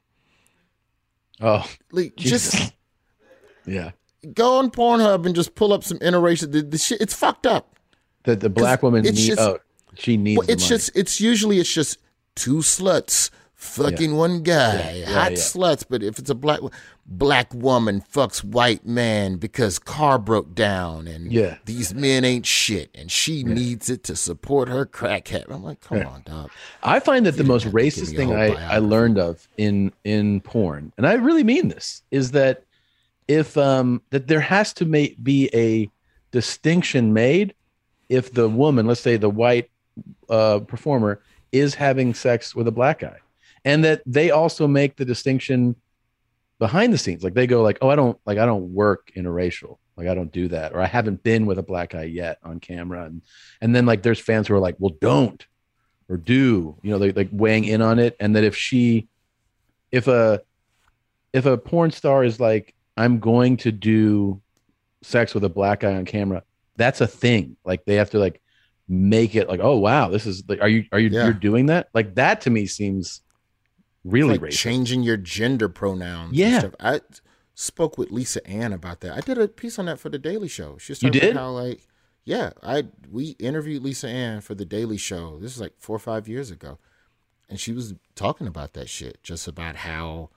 Oh, Like Jesus. just yeah. go on Pornhub and just pull up some interracial. The, the shit, it's fucked up. That the black woman it's need, just- oh, she needs. Well, the it's money. just it's usually it's just two sluts fucking one guy, Yeah, hot yeah. sluts. But if it's a black black woman fucks white man because car broke down and Yeah. these men ain't shit and she needs it to support her crackhead. I'm like, come Yeah. on, dog. I find that the didn't most have to give racist me a thing whole I, I biography. learned of in in porn, and I really mean this, is that if um that there has to ma- be a distinction made if the woman, let's say the white uh, performer, is having sex with a black guy, and that they also make the distinction behind the scenes. Like they go like, oh, I don't like I don't work interracial. Like I don't do that, or I haven't been with a black guy yet on camera, and and then like there's fans who are like, well, don't or do, you know, they like weighing in on it, and that if she, if a, if a porn star is like, I'm going to do sex with a black guy on camera, that's a thing. Like they have to like make it like, oh wow, this is like, are you are you Yeah. you're doing that? Like that to me seems really Like racist. changing your gender pronouns. and Yeah. stuff. I spoke with Lisa Ann about that. I did a piece on that for the Daily Show. She was You talking did? about how like, yeah, I we interviewed Lisa Ann for the Daily Show. This is like four or five years ago, and she was talking about that shit, just about how,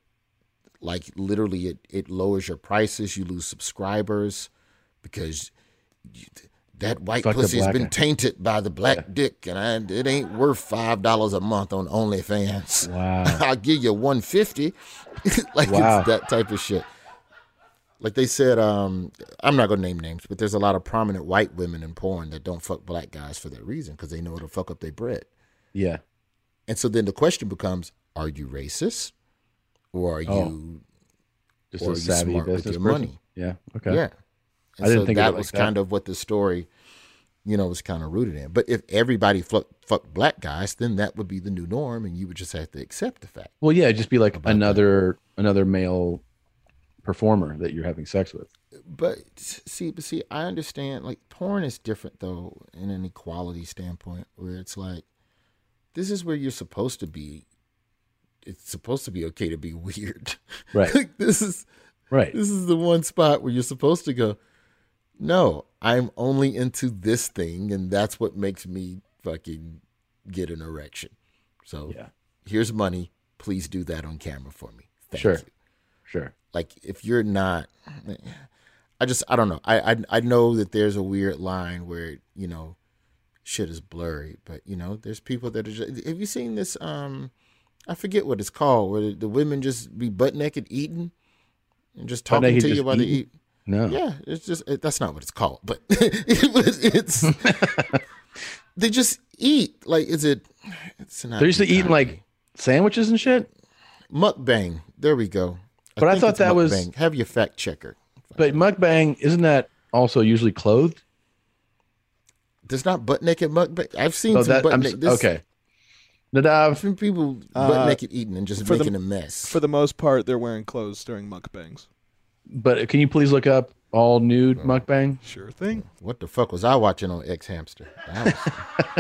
like, literally it it lowers your prices. You lose subscribers because you, that white Fuck the pussy has black been guy. tainted by the black dick, and I, it ain't worth five dollars a month on OnlyFans. Wow. I'll give you one fifty. Like Wow. it's that type of shit. Like they said, um, I'm not gonna name names, but there's a lot of prominent white women in porn that don't fuck black guys for that reason because they know it'll fuck up their bread. Yeah. And so then the question becomes: are you racist, or are Oh. you Just or a are you savvy smart with business your person. money? Yeah. Okay. Yeah. And I didn't so think of that it like was that. kind of what the story, you know, was kind of rooted in. But if everybody fuck, fucked black guys, then that would be the new norm, and you would just have to accept the fact. Well, yeah, it'd just be like About another another male performer that you're having sex with. But see, but see, I understand. Like porn is different though, in an equality standpoint, where it's like, this is where you're supposed to be. It's supposed to be okay to be weird, Right. like this is Right. this is the one spot where you're supposed to go, no, I'm only into this thing, and that's what makes me fucking get an erection. So Yeah. here's money. Please do that on camera for me. Thank Sure. you. Sure. Like if you're not, I just I don't know. I, I I know that there's a weird line where, you know, shit is blurry, but you know, there's people that are just, have you seen this? Um, I forget what it's called, where the, the women just be butt naked eating and just Butt talking naked to you just while they eating? eat. No. Yeah, it's just it, that's not what it's called, but it was, it's they just eat. Like, is it? It's not. They're used to eating like sandwiches and shit. mukbang. There we go. But I think thought it's that was- mukbang. Have your fact checker. But mukbang, isn't that also usually clothed? There's not butt naked mukbang. I've seen So some that butt I'm naked. s- okay. I've Nadav, seen people Uh, butt naked eating and just for the- making a mess. For the most part, they're wearing clothes during mukbangs. but can you please look up all nude mukbang? Sure thing. What the fuck was I watching on X Hamster?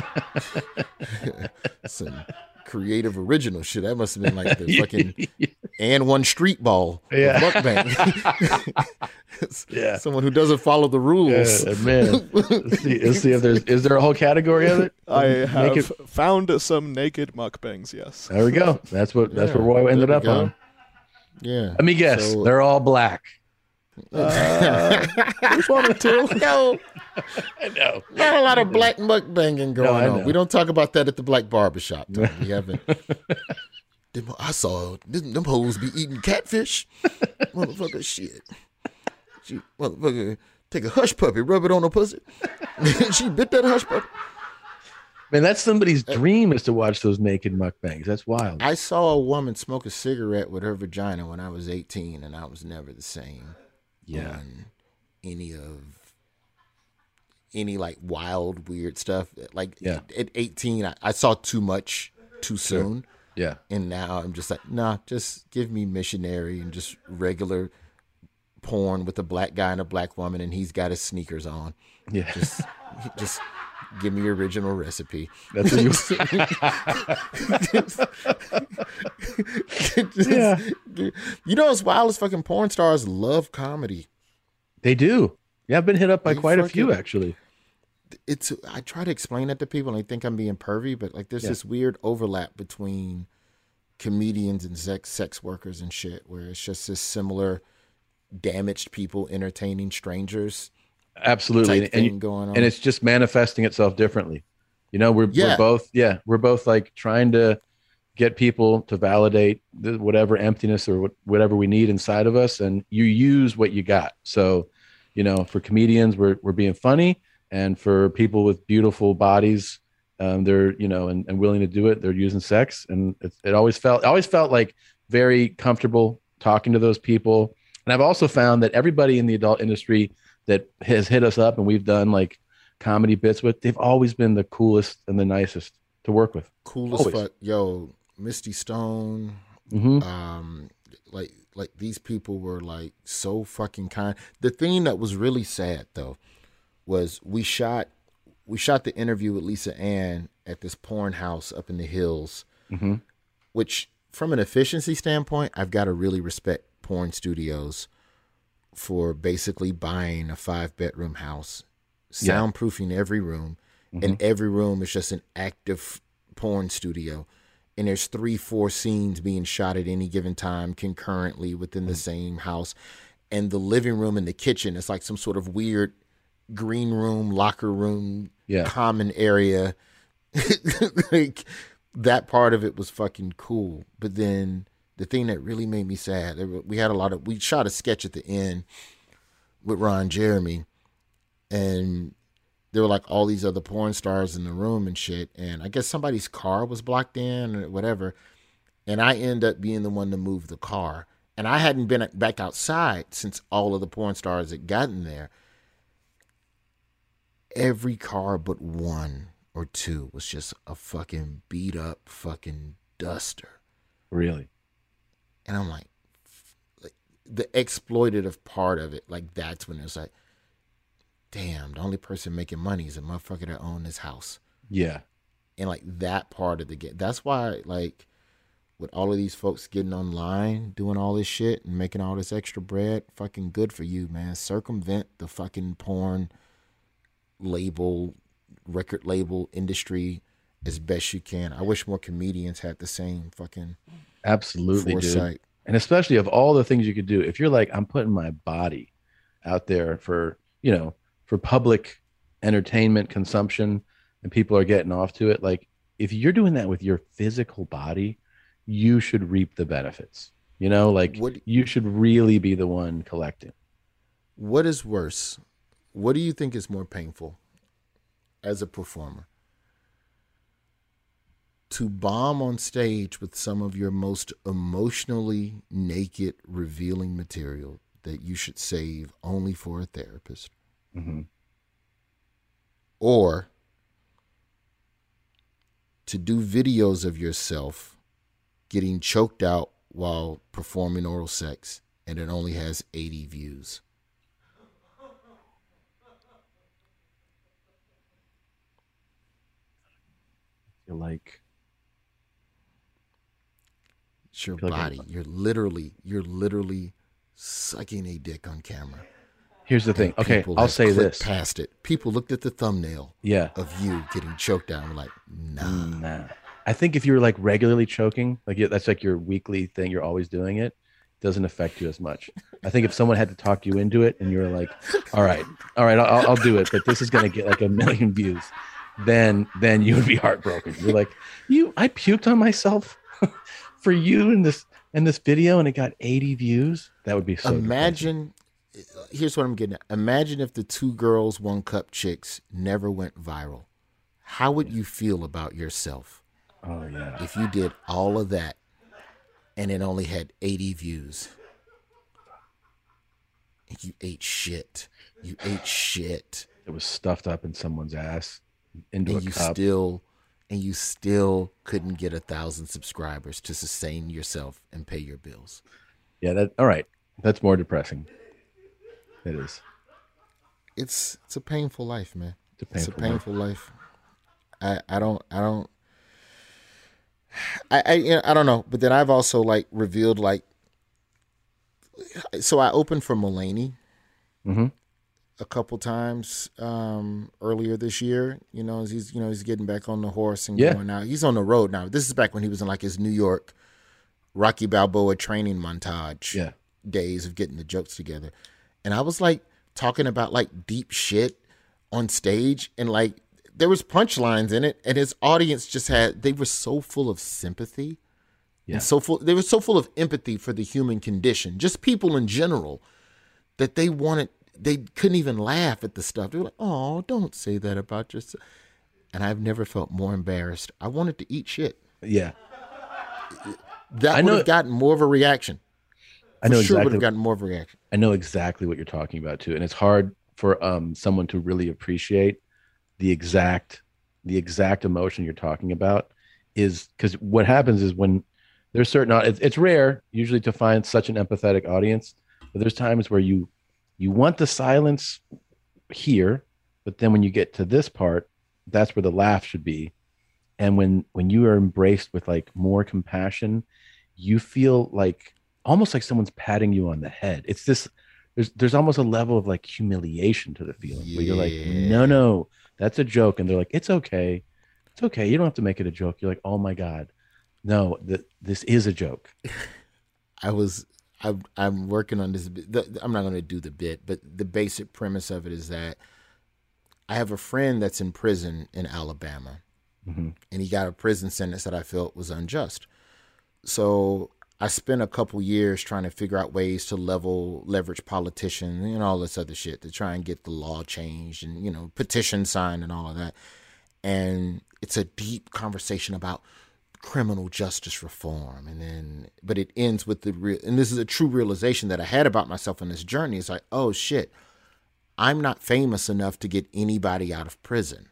That was some creative original shit. That must have been like the fucking and one street ball. Yeah. Mukbang. Yeah. Someone who doesn't follow the rules. Yeah, man. Let's see, let's see if there's is there a whole category of it? I Make have it- found some naked mukbangs. Yes. There we go. That's what that's Yeah, what Roy ended there we up go. on. Yeah. Let me guess. So- They're all black. Uh, there's one or two. No, I know. not a lot of black mukbanging going I on. know. We don't talk about that at the black barbershop. Tony. We haven't. Them- I saw them, them hoes be eating catfish. Motherfucker, shit. She, motherfucker, take a hush puppy, rub it on her pussy. She bit that hush puppy. Man, that's somebody's dream is to watch those naked mukbangs. That's wild. I saw a woman smoke a cigarette with her vagina when I was eighteen, and I was never the same. Yeah. On any of any like wild, weird stuff. Like Yeah. at eighteen, I, I saw too much too soon. Yeah. And now I'm just like, nah, just give me missionary and just regular porn with a black guy and a black woman, and he's got his sneakers on. Yeah. Just, just give me original recipe. That's what you Just- Yeah. You know, it's wild as fucking porn stars love comedy. They do. Yeah, I've been hit up by They quite a few fucking- actually. It's I try to explain that to people and they think I'm being pervy, but like there's Yeah. this weird overlap between comedians and sex sex workers and shit, where it's just this similar damaged people entertaining strangers Absolutely. type And, thing you- going on. and it's just manifesting itself differently. You know, we're Yeah. we're both yeah, we're both like trying to get people to validate the, whatever emptiness or what, whatever we need inside of us, and you use what you got. So, you know, for comedians, we're we're being funny, and for people with beautiful bodies, um, they're you know and, and willing to do it. They're using sex, and it, it always felt I always felt like very comfortable talking to those people. And I've also found that everybody in the adult industry that has hit us up and we've done like comedy bits with, they've always been the coolest and the nicest to work with. cool as always. fuck. Yo, Misty Stone, Mm-hmm. um like like these people were like so fucking kind. The thing that was really sad though was we shot we shot the interview with Lisa Ann at this porn house up in the hills, Mm-hmm. which from an efficiency standpoint, I've got to really respect porn studios for basically buying a five bedroom house, Yeah. soundproofing every room, and every room is just an active porn studio. And there's three, four scenes being shot at any given time concurrently within the same house. And the living room and the kitchen is like some sort of weird green room, locker room, Yeah. common area. Like that part of it was fucking cool. But then the thing that really made me sad, there were- we had a lot of, we shot a sketch at the end with Ron Jeremy, and there were like all these other porn stars in the room and shit. And I guess somebody's car was blocked in or whatever. And I end up being the one to move the car. And I hadn't been back outside since all of the porn stars had gotten there. Every car but one or two was just a fucking beat up fucking duster. Really? And I'm like, like the exploitative part of it, like that's when it's like, damn, the only person making money is a motherfucker that own this house. Yeah. And like that part of the game. That's why, like, with all of these folks getting online, doing all this shit and making all this extra bread, fucking good for you, man. Circumvent the fucking porn label, record label industry as best you can. I wish more comedians had the same fucking Absolutely, dude. foresight. And especially of all the things you could do, if you're like, I'm putting my body out there for, you know, for public entertainment consumption and people are getting off to it, like if you're doing that with your physical body, you should reap the benefits. You know, like What- you should really be the one collecting. What is worse? What do you think is more painful as a performer? To bomb on stage with some of your most emotionally naked, revealing material that you should save only for a therapist, Mm-hmm. or to do videos of yourself getting choked out while performing oral sex and it only has eighty views. You're like, It's your Feel like body. You're literally, you're literally sucking a dick on camera. Here's the thing. And Okay, people I'll have say clicked this. Past it. People looked at the thumbnail Yeah. of you getting choked out. I'm like, nah. Nah. I think if you're like regularly choking, like you- that's like your weekly thing, you're always doing it, doesn't affect you as much. I think if someone had to talk you into it and you're like, all right, all right, I'll, I'll do it, but this is going to get like a million views, then then you would be heartbroken. You're like, you, I puked on myself for you in this in this video and it got eighty views. That would be so Imagine, depressing. Here's what I'm getting at. Imagine if the Two Girls, One Cup chicks never went viral. How would you feel about yourself? Oh yeah. If you did all of that and it only had eighty views. And you ate shit. You ate shit. It was stuffed up in someone's ass into And a you cup. still and you still couldn't get a thousand subscribers to sustain yourself and pay your bills. Yeah, that all right. That's more depressing. It is. It's it's a painful life, man. It's a It's a painful painful life. I I don't I don't I I, you know, I don't know, but then I've also like revealed like so I opened for Mulaney Mhm. a couple times um, earlier this year. You know, as he's you know he's getting back on the horse and Yeah. going out. He's on the road now. This is back when he was in like his New York Rocky Balboa training montage Yeah. days of getting the jokes together. And I was like talking about like deep shit on stage and like there was punchlines in it and his audience just had they were so full of sympathy. Yeah. And so full they were so full of empathy for the human condition, just people in general, that they wanted they couldn't even laugh at the stuff. They were like, "Oh, don't say that about yourself." And I've never felt more embarrassed. I wanted to eat shit. Yeah. That I would know- have gotten more of a reaction. I know For sure would exactly have gotten more of a reaction. I know exactly what you're talking about too. And it's hard for um someone to really appreciate the exact the exact emotion you're talking about is because what happens is when there's certain it's, it's rare usually to find such an empathetic audience, but there's times where you you want the silence here, but then when you get to this part, that's where the laugh should be. And when when you are embraced with like more compassion, you feel like almost like someone's patting you on the head. It's this there's there's almost a level of like humiliation to the feeling where you're like, Yeah. no, no, that's a joke. And they're like, it's okay. It's okay. You don't have to make it a joke. You're like, oh my God. No, th- this is a joke. I was I'm I'm working on this. bit- The, I'm not going to do the bit, but the basic premise of it is that I have a friend that's in prison in Alabama, Mhm. and he got a prison sentence that I felt was unjust. So I spent a couple years trying to figure out ways to level leverage politicians and all this other shit to try and get the law changed and you know petition signed and all of that. And it's a deep conversation about criminal justice reform, and then but it ends with the real. And this is a true realization that I had about myself in this journey. It's like, oh shit, I'm not famous enough to get anybody out of prison.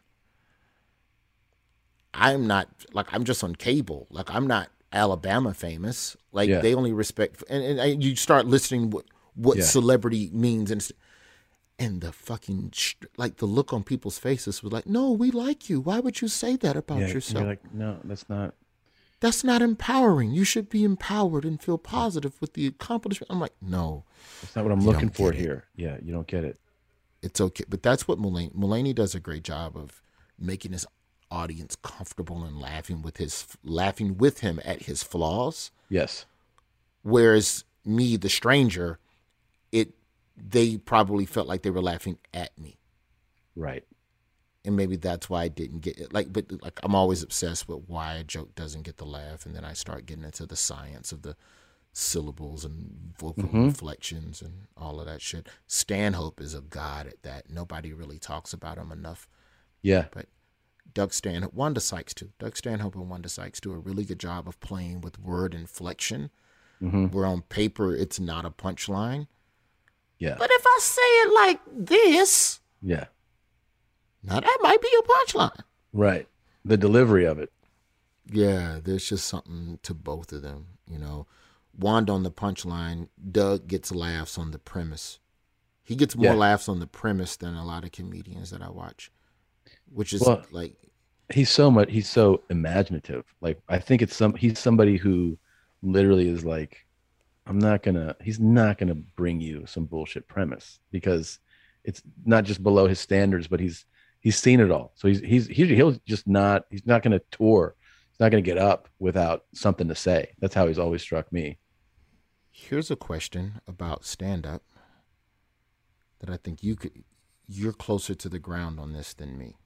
I'm not like I'm just on cable. Like I'm not Alabama famous. Like Yeah. they only respect and, and, and you start listening what what Yeah. celebrity means and and the fucking sh- like the look on people's faces was like, no, we like you. Why would you say that about Yeah, and yourself? you're like, no, that's not. That's not empowering. You should be empowered and feel positive with the accomplishment. I'm like, no, That's not what I'm You looking don't for get it. here. Yeah, you don't get it. it's okay. But that's what Mulaney, Mulaney does a great job of making his audience comfortable and laughing with his laughing with him at his flaws. Yes. Whereas me, the stranger, it they probably felt like they were laughing at me. Right. And maybe that's why I didn't get it. Like, but like I'm always obsessed with why a joke doesn't get the laugh, and then I start getting into the science of the syllables and vocal Mhm. inflections and all of that shit. Stanhope is a god at that. Nobody really talks about him enough. Yeah. But Doug Stanhope, Wanda Sykes too. Doug Stanhope and Wanda Sykes do a really good job of playing with word inflection. hmm Where on paper it's not a punchline. Yeah. But if I say it like this, Yeah. now that might be a punchline. Right. The delivery of it. Yeah, there's just something to both of them, you know. Wanda on the punchline, Doug gets laughs on the premise. He gets more Yeah. laughs on the premise than a lot of comedians that I watch, which is Well, like, He's so much. He's so imaginative. Like I think it's some. He's somebody who literally is like, I'm not gonna, he's not gonna bring you some bullshit premise because it's not just below his standards, but he's he's seen it all. So he's he's he, he'll just not he's not gonna tour. He's not gonna get up without something to say. That's how he's always struck me. Here's a question about stand-up that I think you could you're closer to the ground on this than me.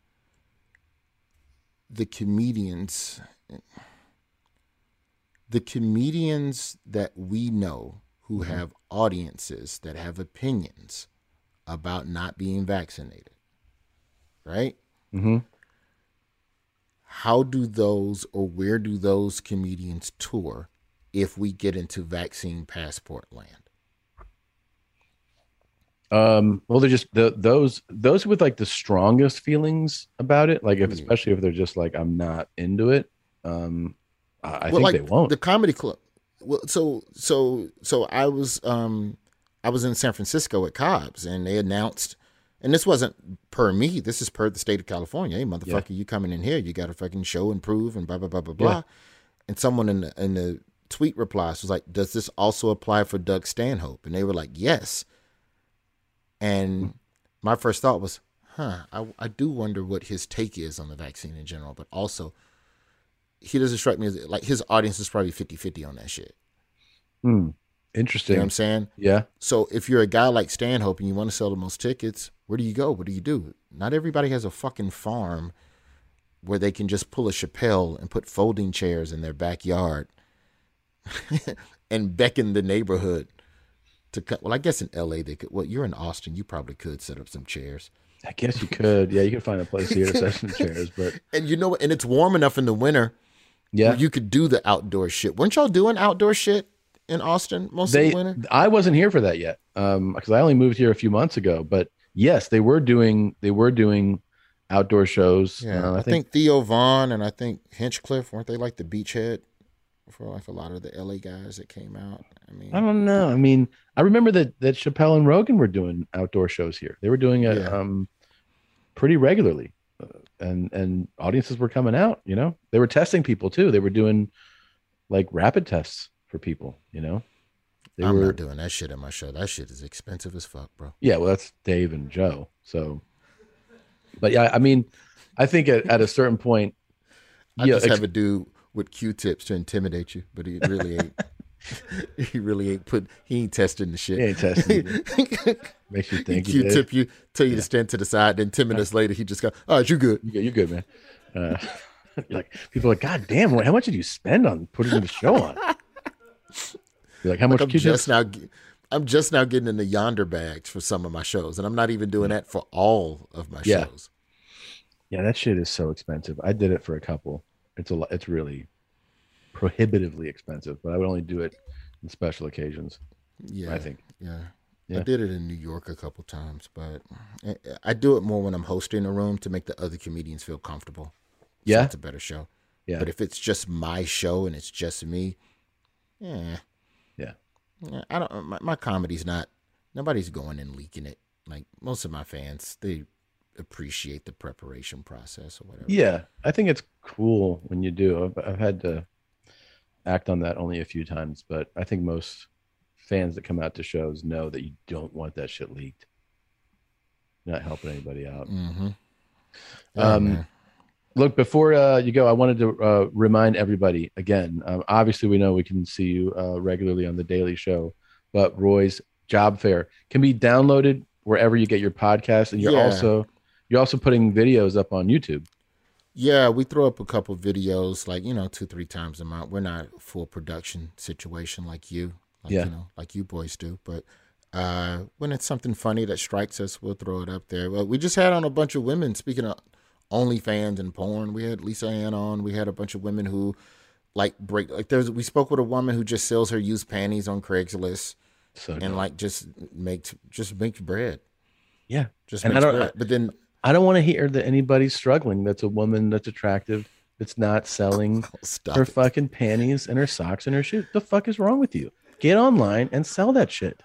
The comedians the comedians that we know who mm-hmm. have audiences that have opinions about not being vaccinated, right? Mm-hmm. How do those, or where do those comedians tour if we get into vaccine passport land? Um, well, they're just the, those those with like the strongest feelings about it, like if especially if they're just like, I'm not into it. Um, I well, think like they won't. The comedy club. Well, so so so I was um I was in San Francisco at Cobb's, and they announced, and this wasn't per me. This is per the state of California. Hey, motherfucker, yeah. you coming in here? You got to fucking show and prove and blah blah blah blah blah. Yeah. And someone in the in the tweet replies was like, "Does this also apply for Doug Stanhope?" And they were like, "Yes." And my first thought was, "Huh, I I do wonder what his take is on the vaccine in general, but also." He doesn't strike me as like his audience is probably fifty-fifty on that shit. Hmm. Interesting. You know what I'm saying? Yeah. So if you're a guy like Stanhope and you want to sell the most tickets, where do you go? What do you do? Not everybody has a fucking farm where they can just pull a Chappelle and put folding chairs in their backyard and beckon the neighborhood to cut. Well, I guess in L A they could. Well, you're in Austin. You probably could set up some chairs. I guess you could. Yeah, you could find a place here to set some chairs. But and you know what? And it's warm enough in the winter. Yeah, you could do the outdoor shit. Weren't y'all doing outdoor shit in Austin most they, of the winter? I wasn't here for that yet, um, because I only moved here a few months ago. But yes, they were doing they were doing outdoor shows. Yeah, uh, I, I think, think Theo Vaughn and I think Hinchcliffe, weren't they like the beachhead for like a lot of the L A guys that came out? I mean, I don't know. I mean, I remember that that Chappelle and Rogan were doing outdoor shows here. They were doing it yeah. um, pretty regularly. Uh, and and audiences were coming out, you know, they were testing people too. They were doing like rapid tests for people, you know. They I'm were not doing that shit at my show. That shit is expensive as fuck, bro. Yeah, well, that's Dave and Joe. So, but yeah, I mean, I think at, at a certain point, I yeah, just ex- have a dude with Q-tips to intimidate you, but he really ain't. He really ain't put. He ain't testing the shit. He ain't testing. Makes you think. He Q-tip you, tell you yeah. to stand to the side. Then ten minutes later, he just go, "Oh, you good? You good, you good, man." Uh, like people are like, "God damn, how much did you spend on putting the show on?" You're like, "How much?" Like I'm just now. I'm just now getting into Yonder bags for some of my shows, and I'm not even doing that for all of my yeah. shows. Yeah, that shit is so expensive. I did it for a couple. It's a lot. It's really prohibitively expensive, but I would only do it in special occasions. Yeah, I think. Yeah. yeah, I did it in New York a couple times, but I do it more when I'm hosting a room to make the other comedians feel comfortable. So yeah, it's a better show. Yeah, but if it's just my show and it's just me, yeah, yeah, I don't. My, my comedy's not. Nobody's going and leaking it. Like most of my fans, they appreciate the preparation process or whatever. Yeah, I think it's cool when you do. I've, I've had to act on that only a few times, but I think most fans that come out to shows know that you don't want that shit leaked. You're not helping anybody out. Mm-hmm. Yeah, um, man. Look, before uh, you go, I wanted to uh, remind everybody again. Um, obviously, we know we can see you uh, regularly on the Daily Show, but Roy's Job Fair can be downloaded wherever you get your podcast, and you're yeah. also you're also putting videos up on YouTube. Yeah, we throw up a couple videos, like, you know, two, three times a month. We're not a full production situation like you, like, yeah. you know, like you boys do. But uh, when it's something funny that strikes us, we'll throw it up there. Well, we just had on a bunch of women, speaking of OnlyFans and porn. We had Lisa Ann on. We had a bunch of women who, like, break, like, there's, we spoke with a woman who just sells her used panties on Craigslist so and, dope. like, just makes, just makes bread. Yeah. Just and makes I don't, bread. But then, I don't want to hear that anybody's struggling. That's a woman that's attractive. That's not selling Stop her it. fucking panties and her socks and her shoes. The fuck is wrong with you? Get online and sell that shit.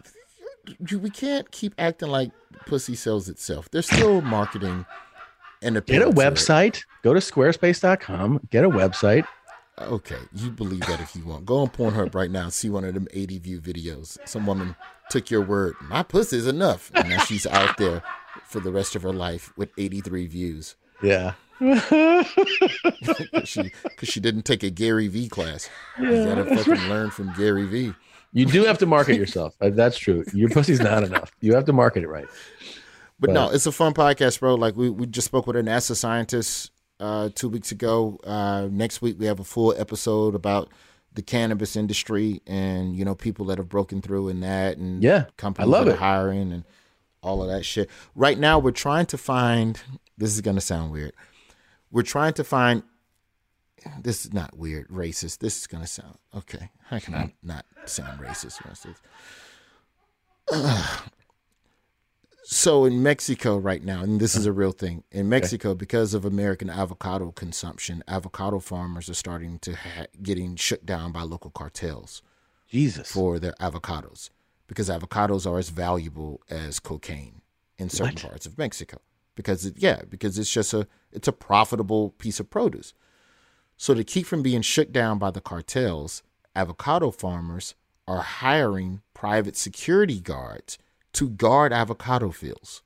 We can't keep acting like pussy sells itself. There's still marketing and get a website. Go to squarespace dot com. Get a website Okay, you believe that if you want. Go on Pornhub right now and see one of them eighty view videos. Some woman took your word. My pussy is enough. And now she's out there for the rest of her life with eighty-three views. Yeah. Because she, she didn't take a Gary Vee class. Yeah, you gotta fucking right. learn from Gary Vee. You do have to market yourself. That's true. Your pussy's not enough. You have to market it right. But, but no, it's a fun podcast, bro. Like we, we just spoke with a NASA scientist uh, two weeks ago. Uh, next week we have a full episode about the cannabis industry and, you know, people that have broken through in that and yeah, companies that are hiring and all of that shit. Right now we're trying to find, this is going to sound weird. We're trying to find, this is not weird, racist. This is going to sound, okay. How can I not sound racist? Uh, so in Mexico right now, and this is a real thing, in Mexico, okay. because of American avocado consumption, avocado farmers are starting to ha- getting shut down by local cartels. Jesus. For their avocados, because avocados are as valuable as cocaine in certain what? parts of Mexico. Because it, yeah, because it's just a it's a profitable piece of produce. So to keep from being shut down by the cartels, avocado farmers are hiring private security guards to guard avocado fields.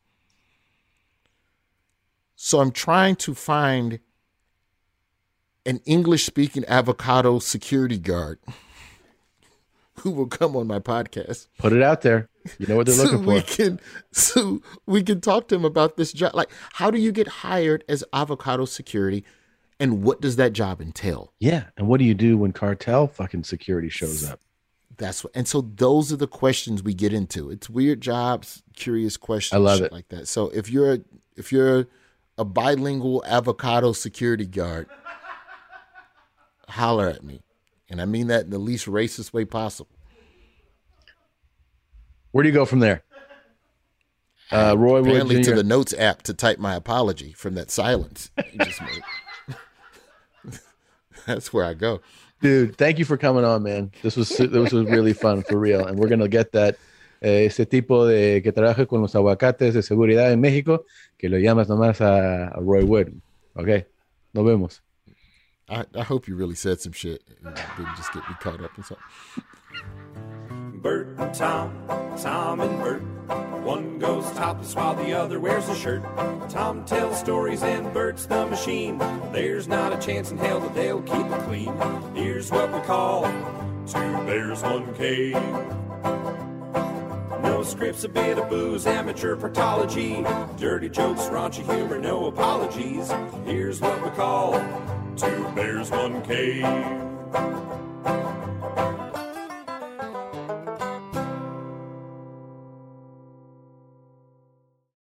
So I'm trying to find an English-speaking avocado security guard who will come on my podcast. Put it out there. You know what they're so looking for. We can, so we can talk to him about this job. Like, how do you get hired as avocado security, and what does that job entail? Yeah, and what do you do when cartel fucking security shows up? That's what. And so those are the questions we get into. It's weird jobs, curious questions. I love it like that. So if you're a, if you're a bilingual avocado security guard, holler at me. And I mean that in the least racist way possible. Where do you go from there? Uh, Roy Apparently Wood Junior to the notes app to type my apology from that silence you just made. That's where I go. Dude, thank you for coming on, man. This was this was really fun, for real. And we're going to get that, eh, ese tipo de que trabaja con los aguacates de seguridad en México, que lo llamas nomás a, a Roy Wood. Okay, nos vemos. I, I hope you really said some shit and didn't just get me caught up in something. Bert and Tom, Tom and Bert. One goes topless while the other wears a shirt. Tom tells stories and Bert's the machine. There's not a chance in hell that they'll keep it clean. Here's what we call Two Bears, One Cave. No scripts, a bit of booze, amateur partology. Dirty jokes, raunchy humor, no apologies. Here's what we call Two Bears, One Cave.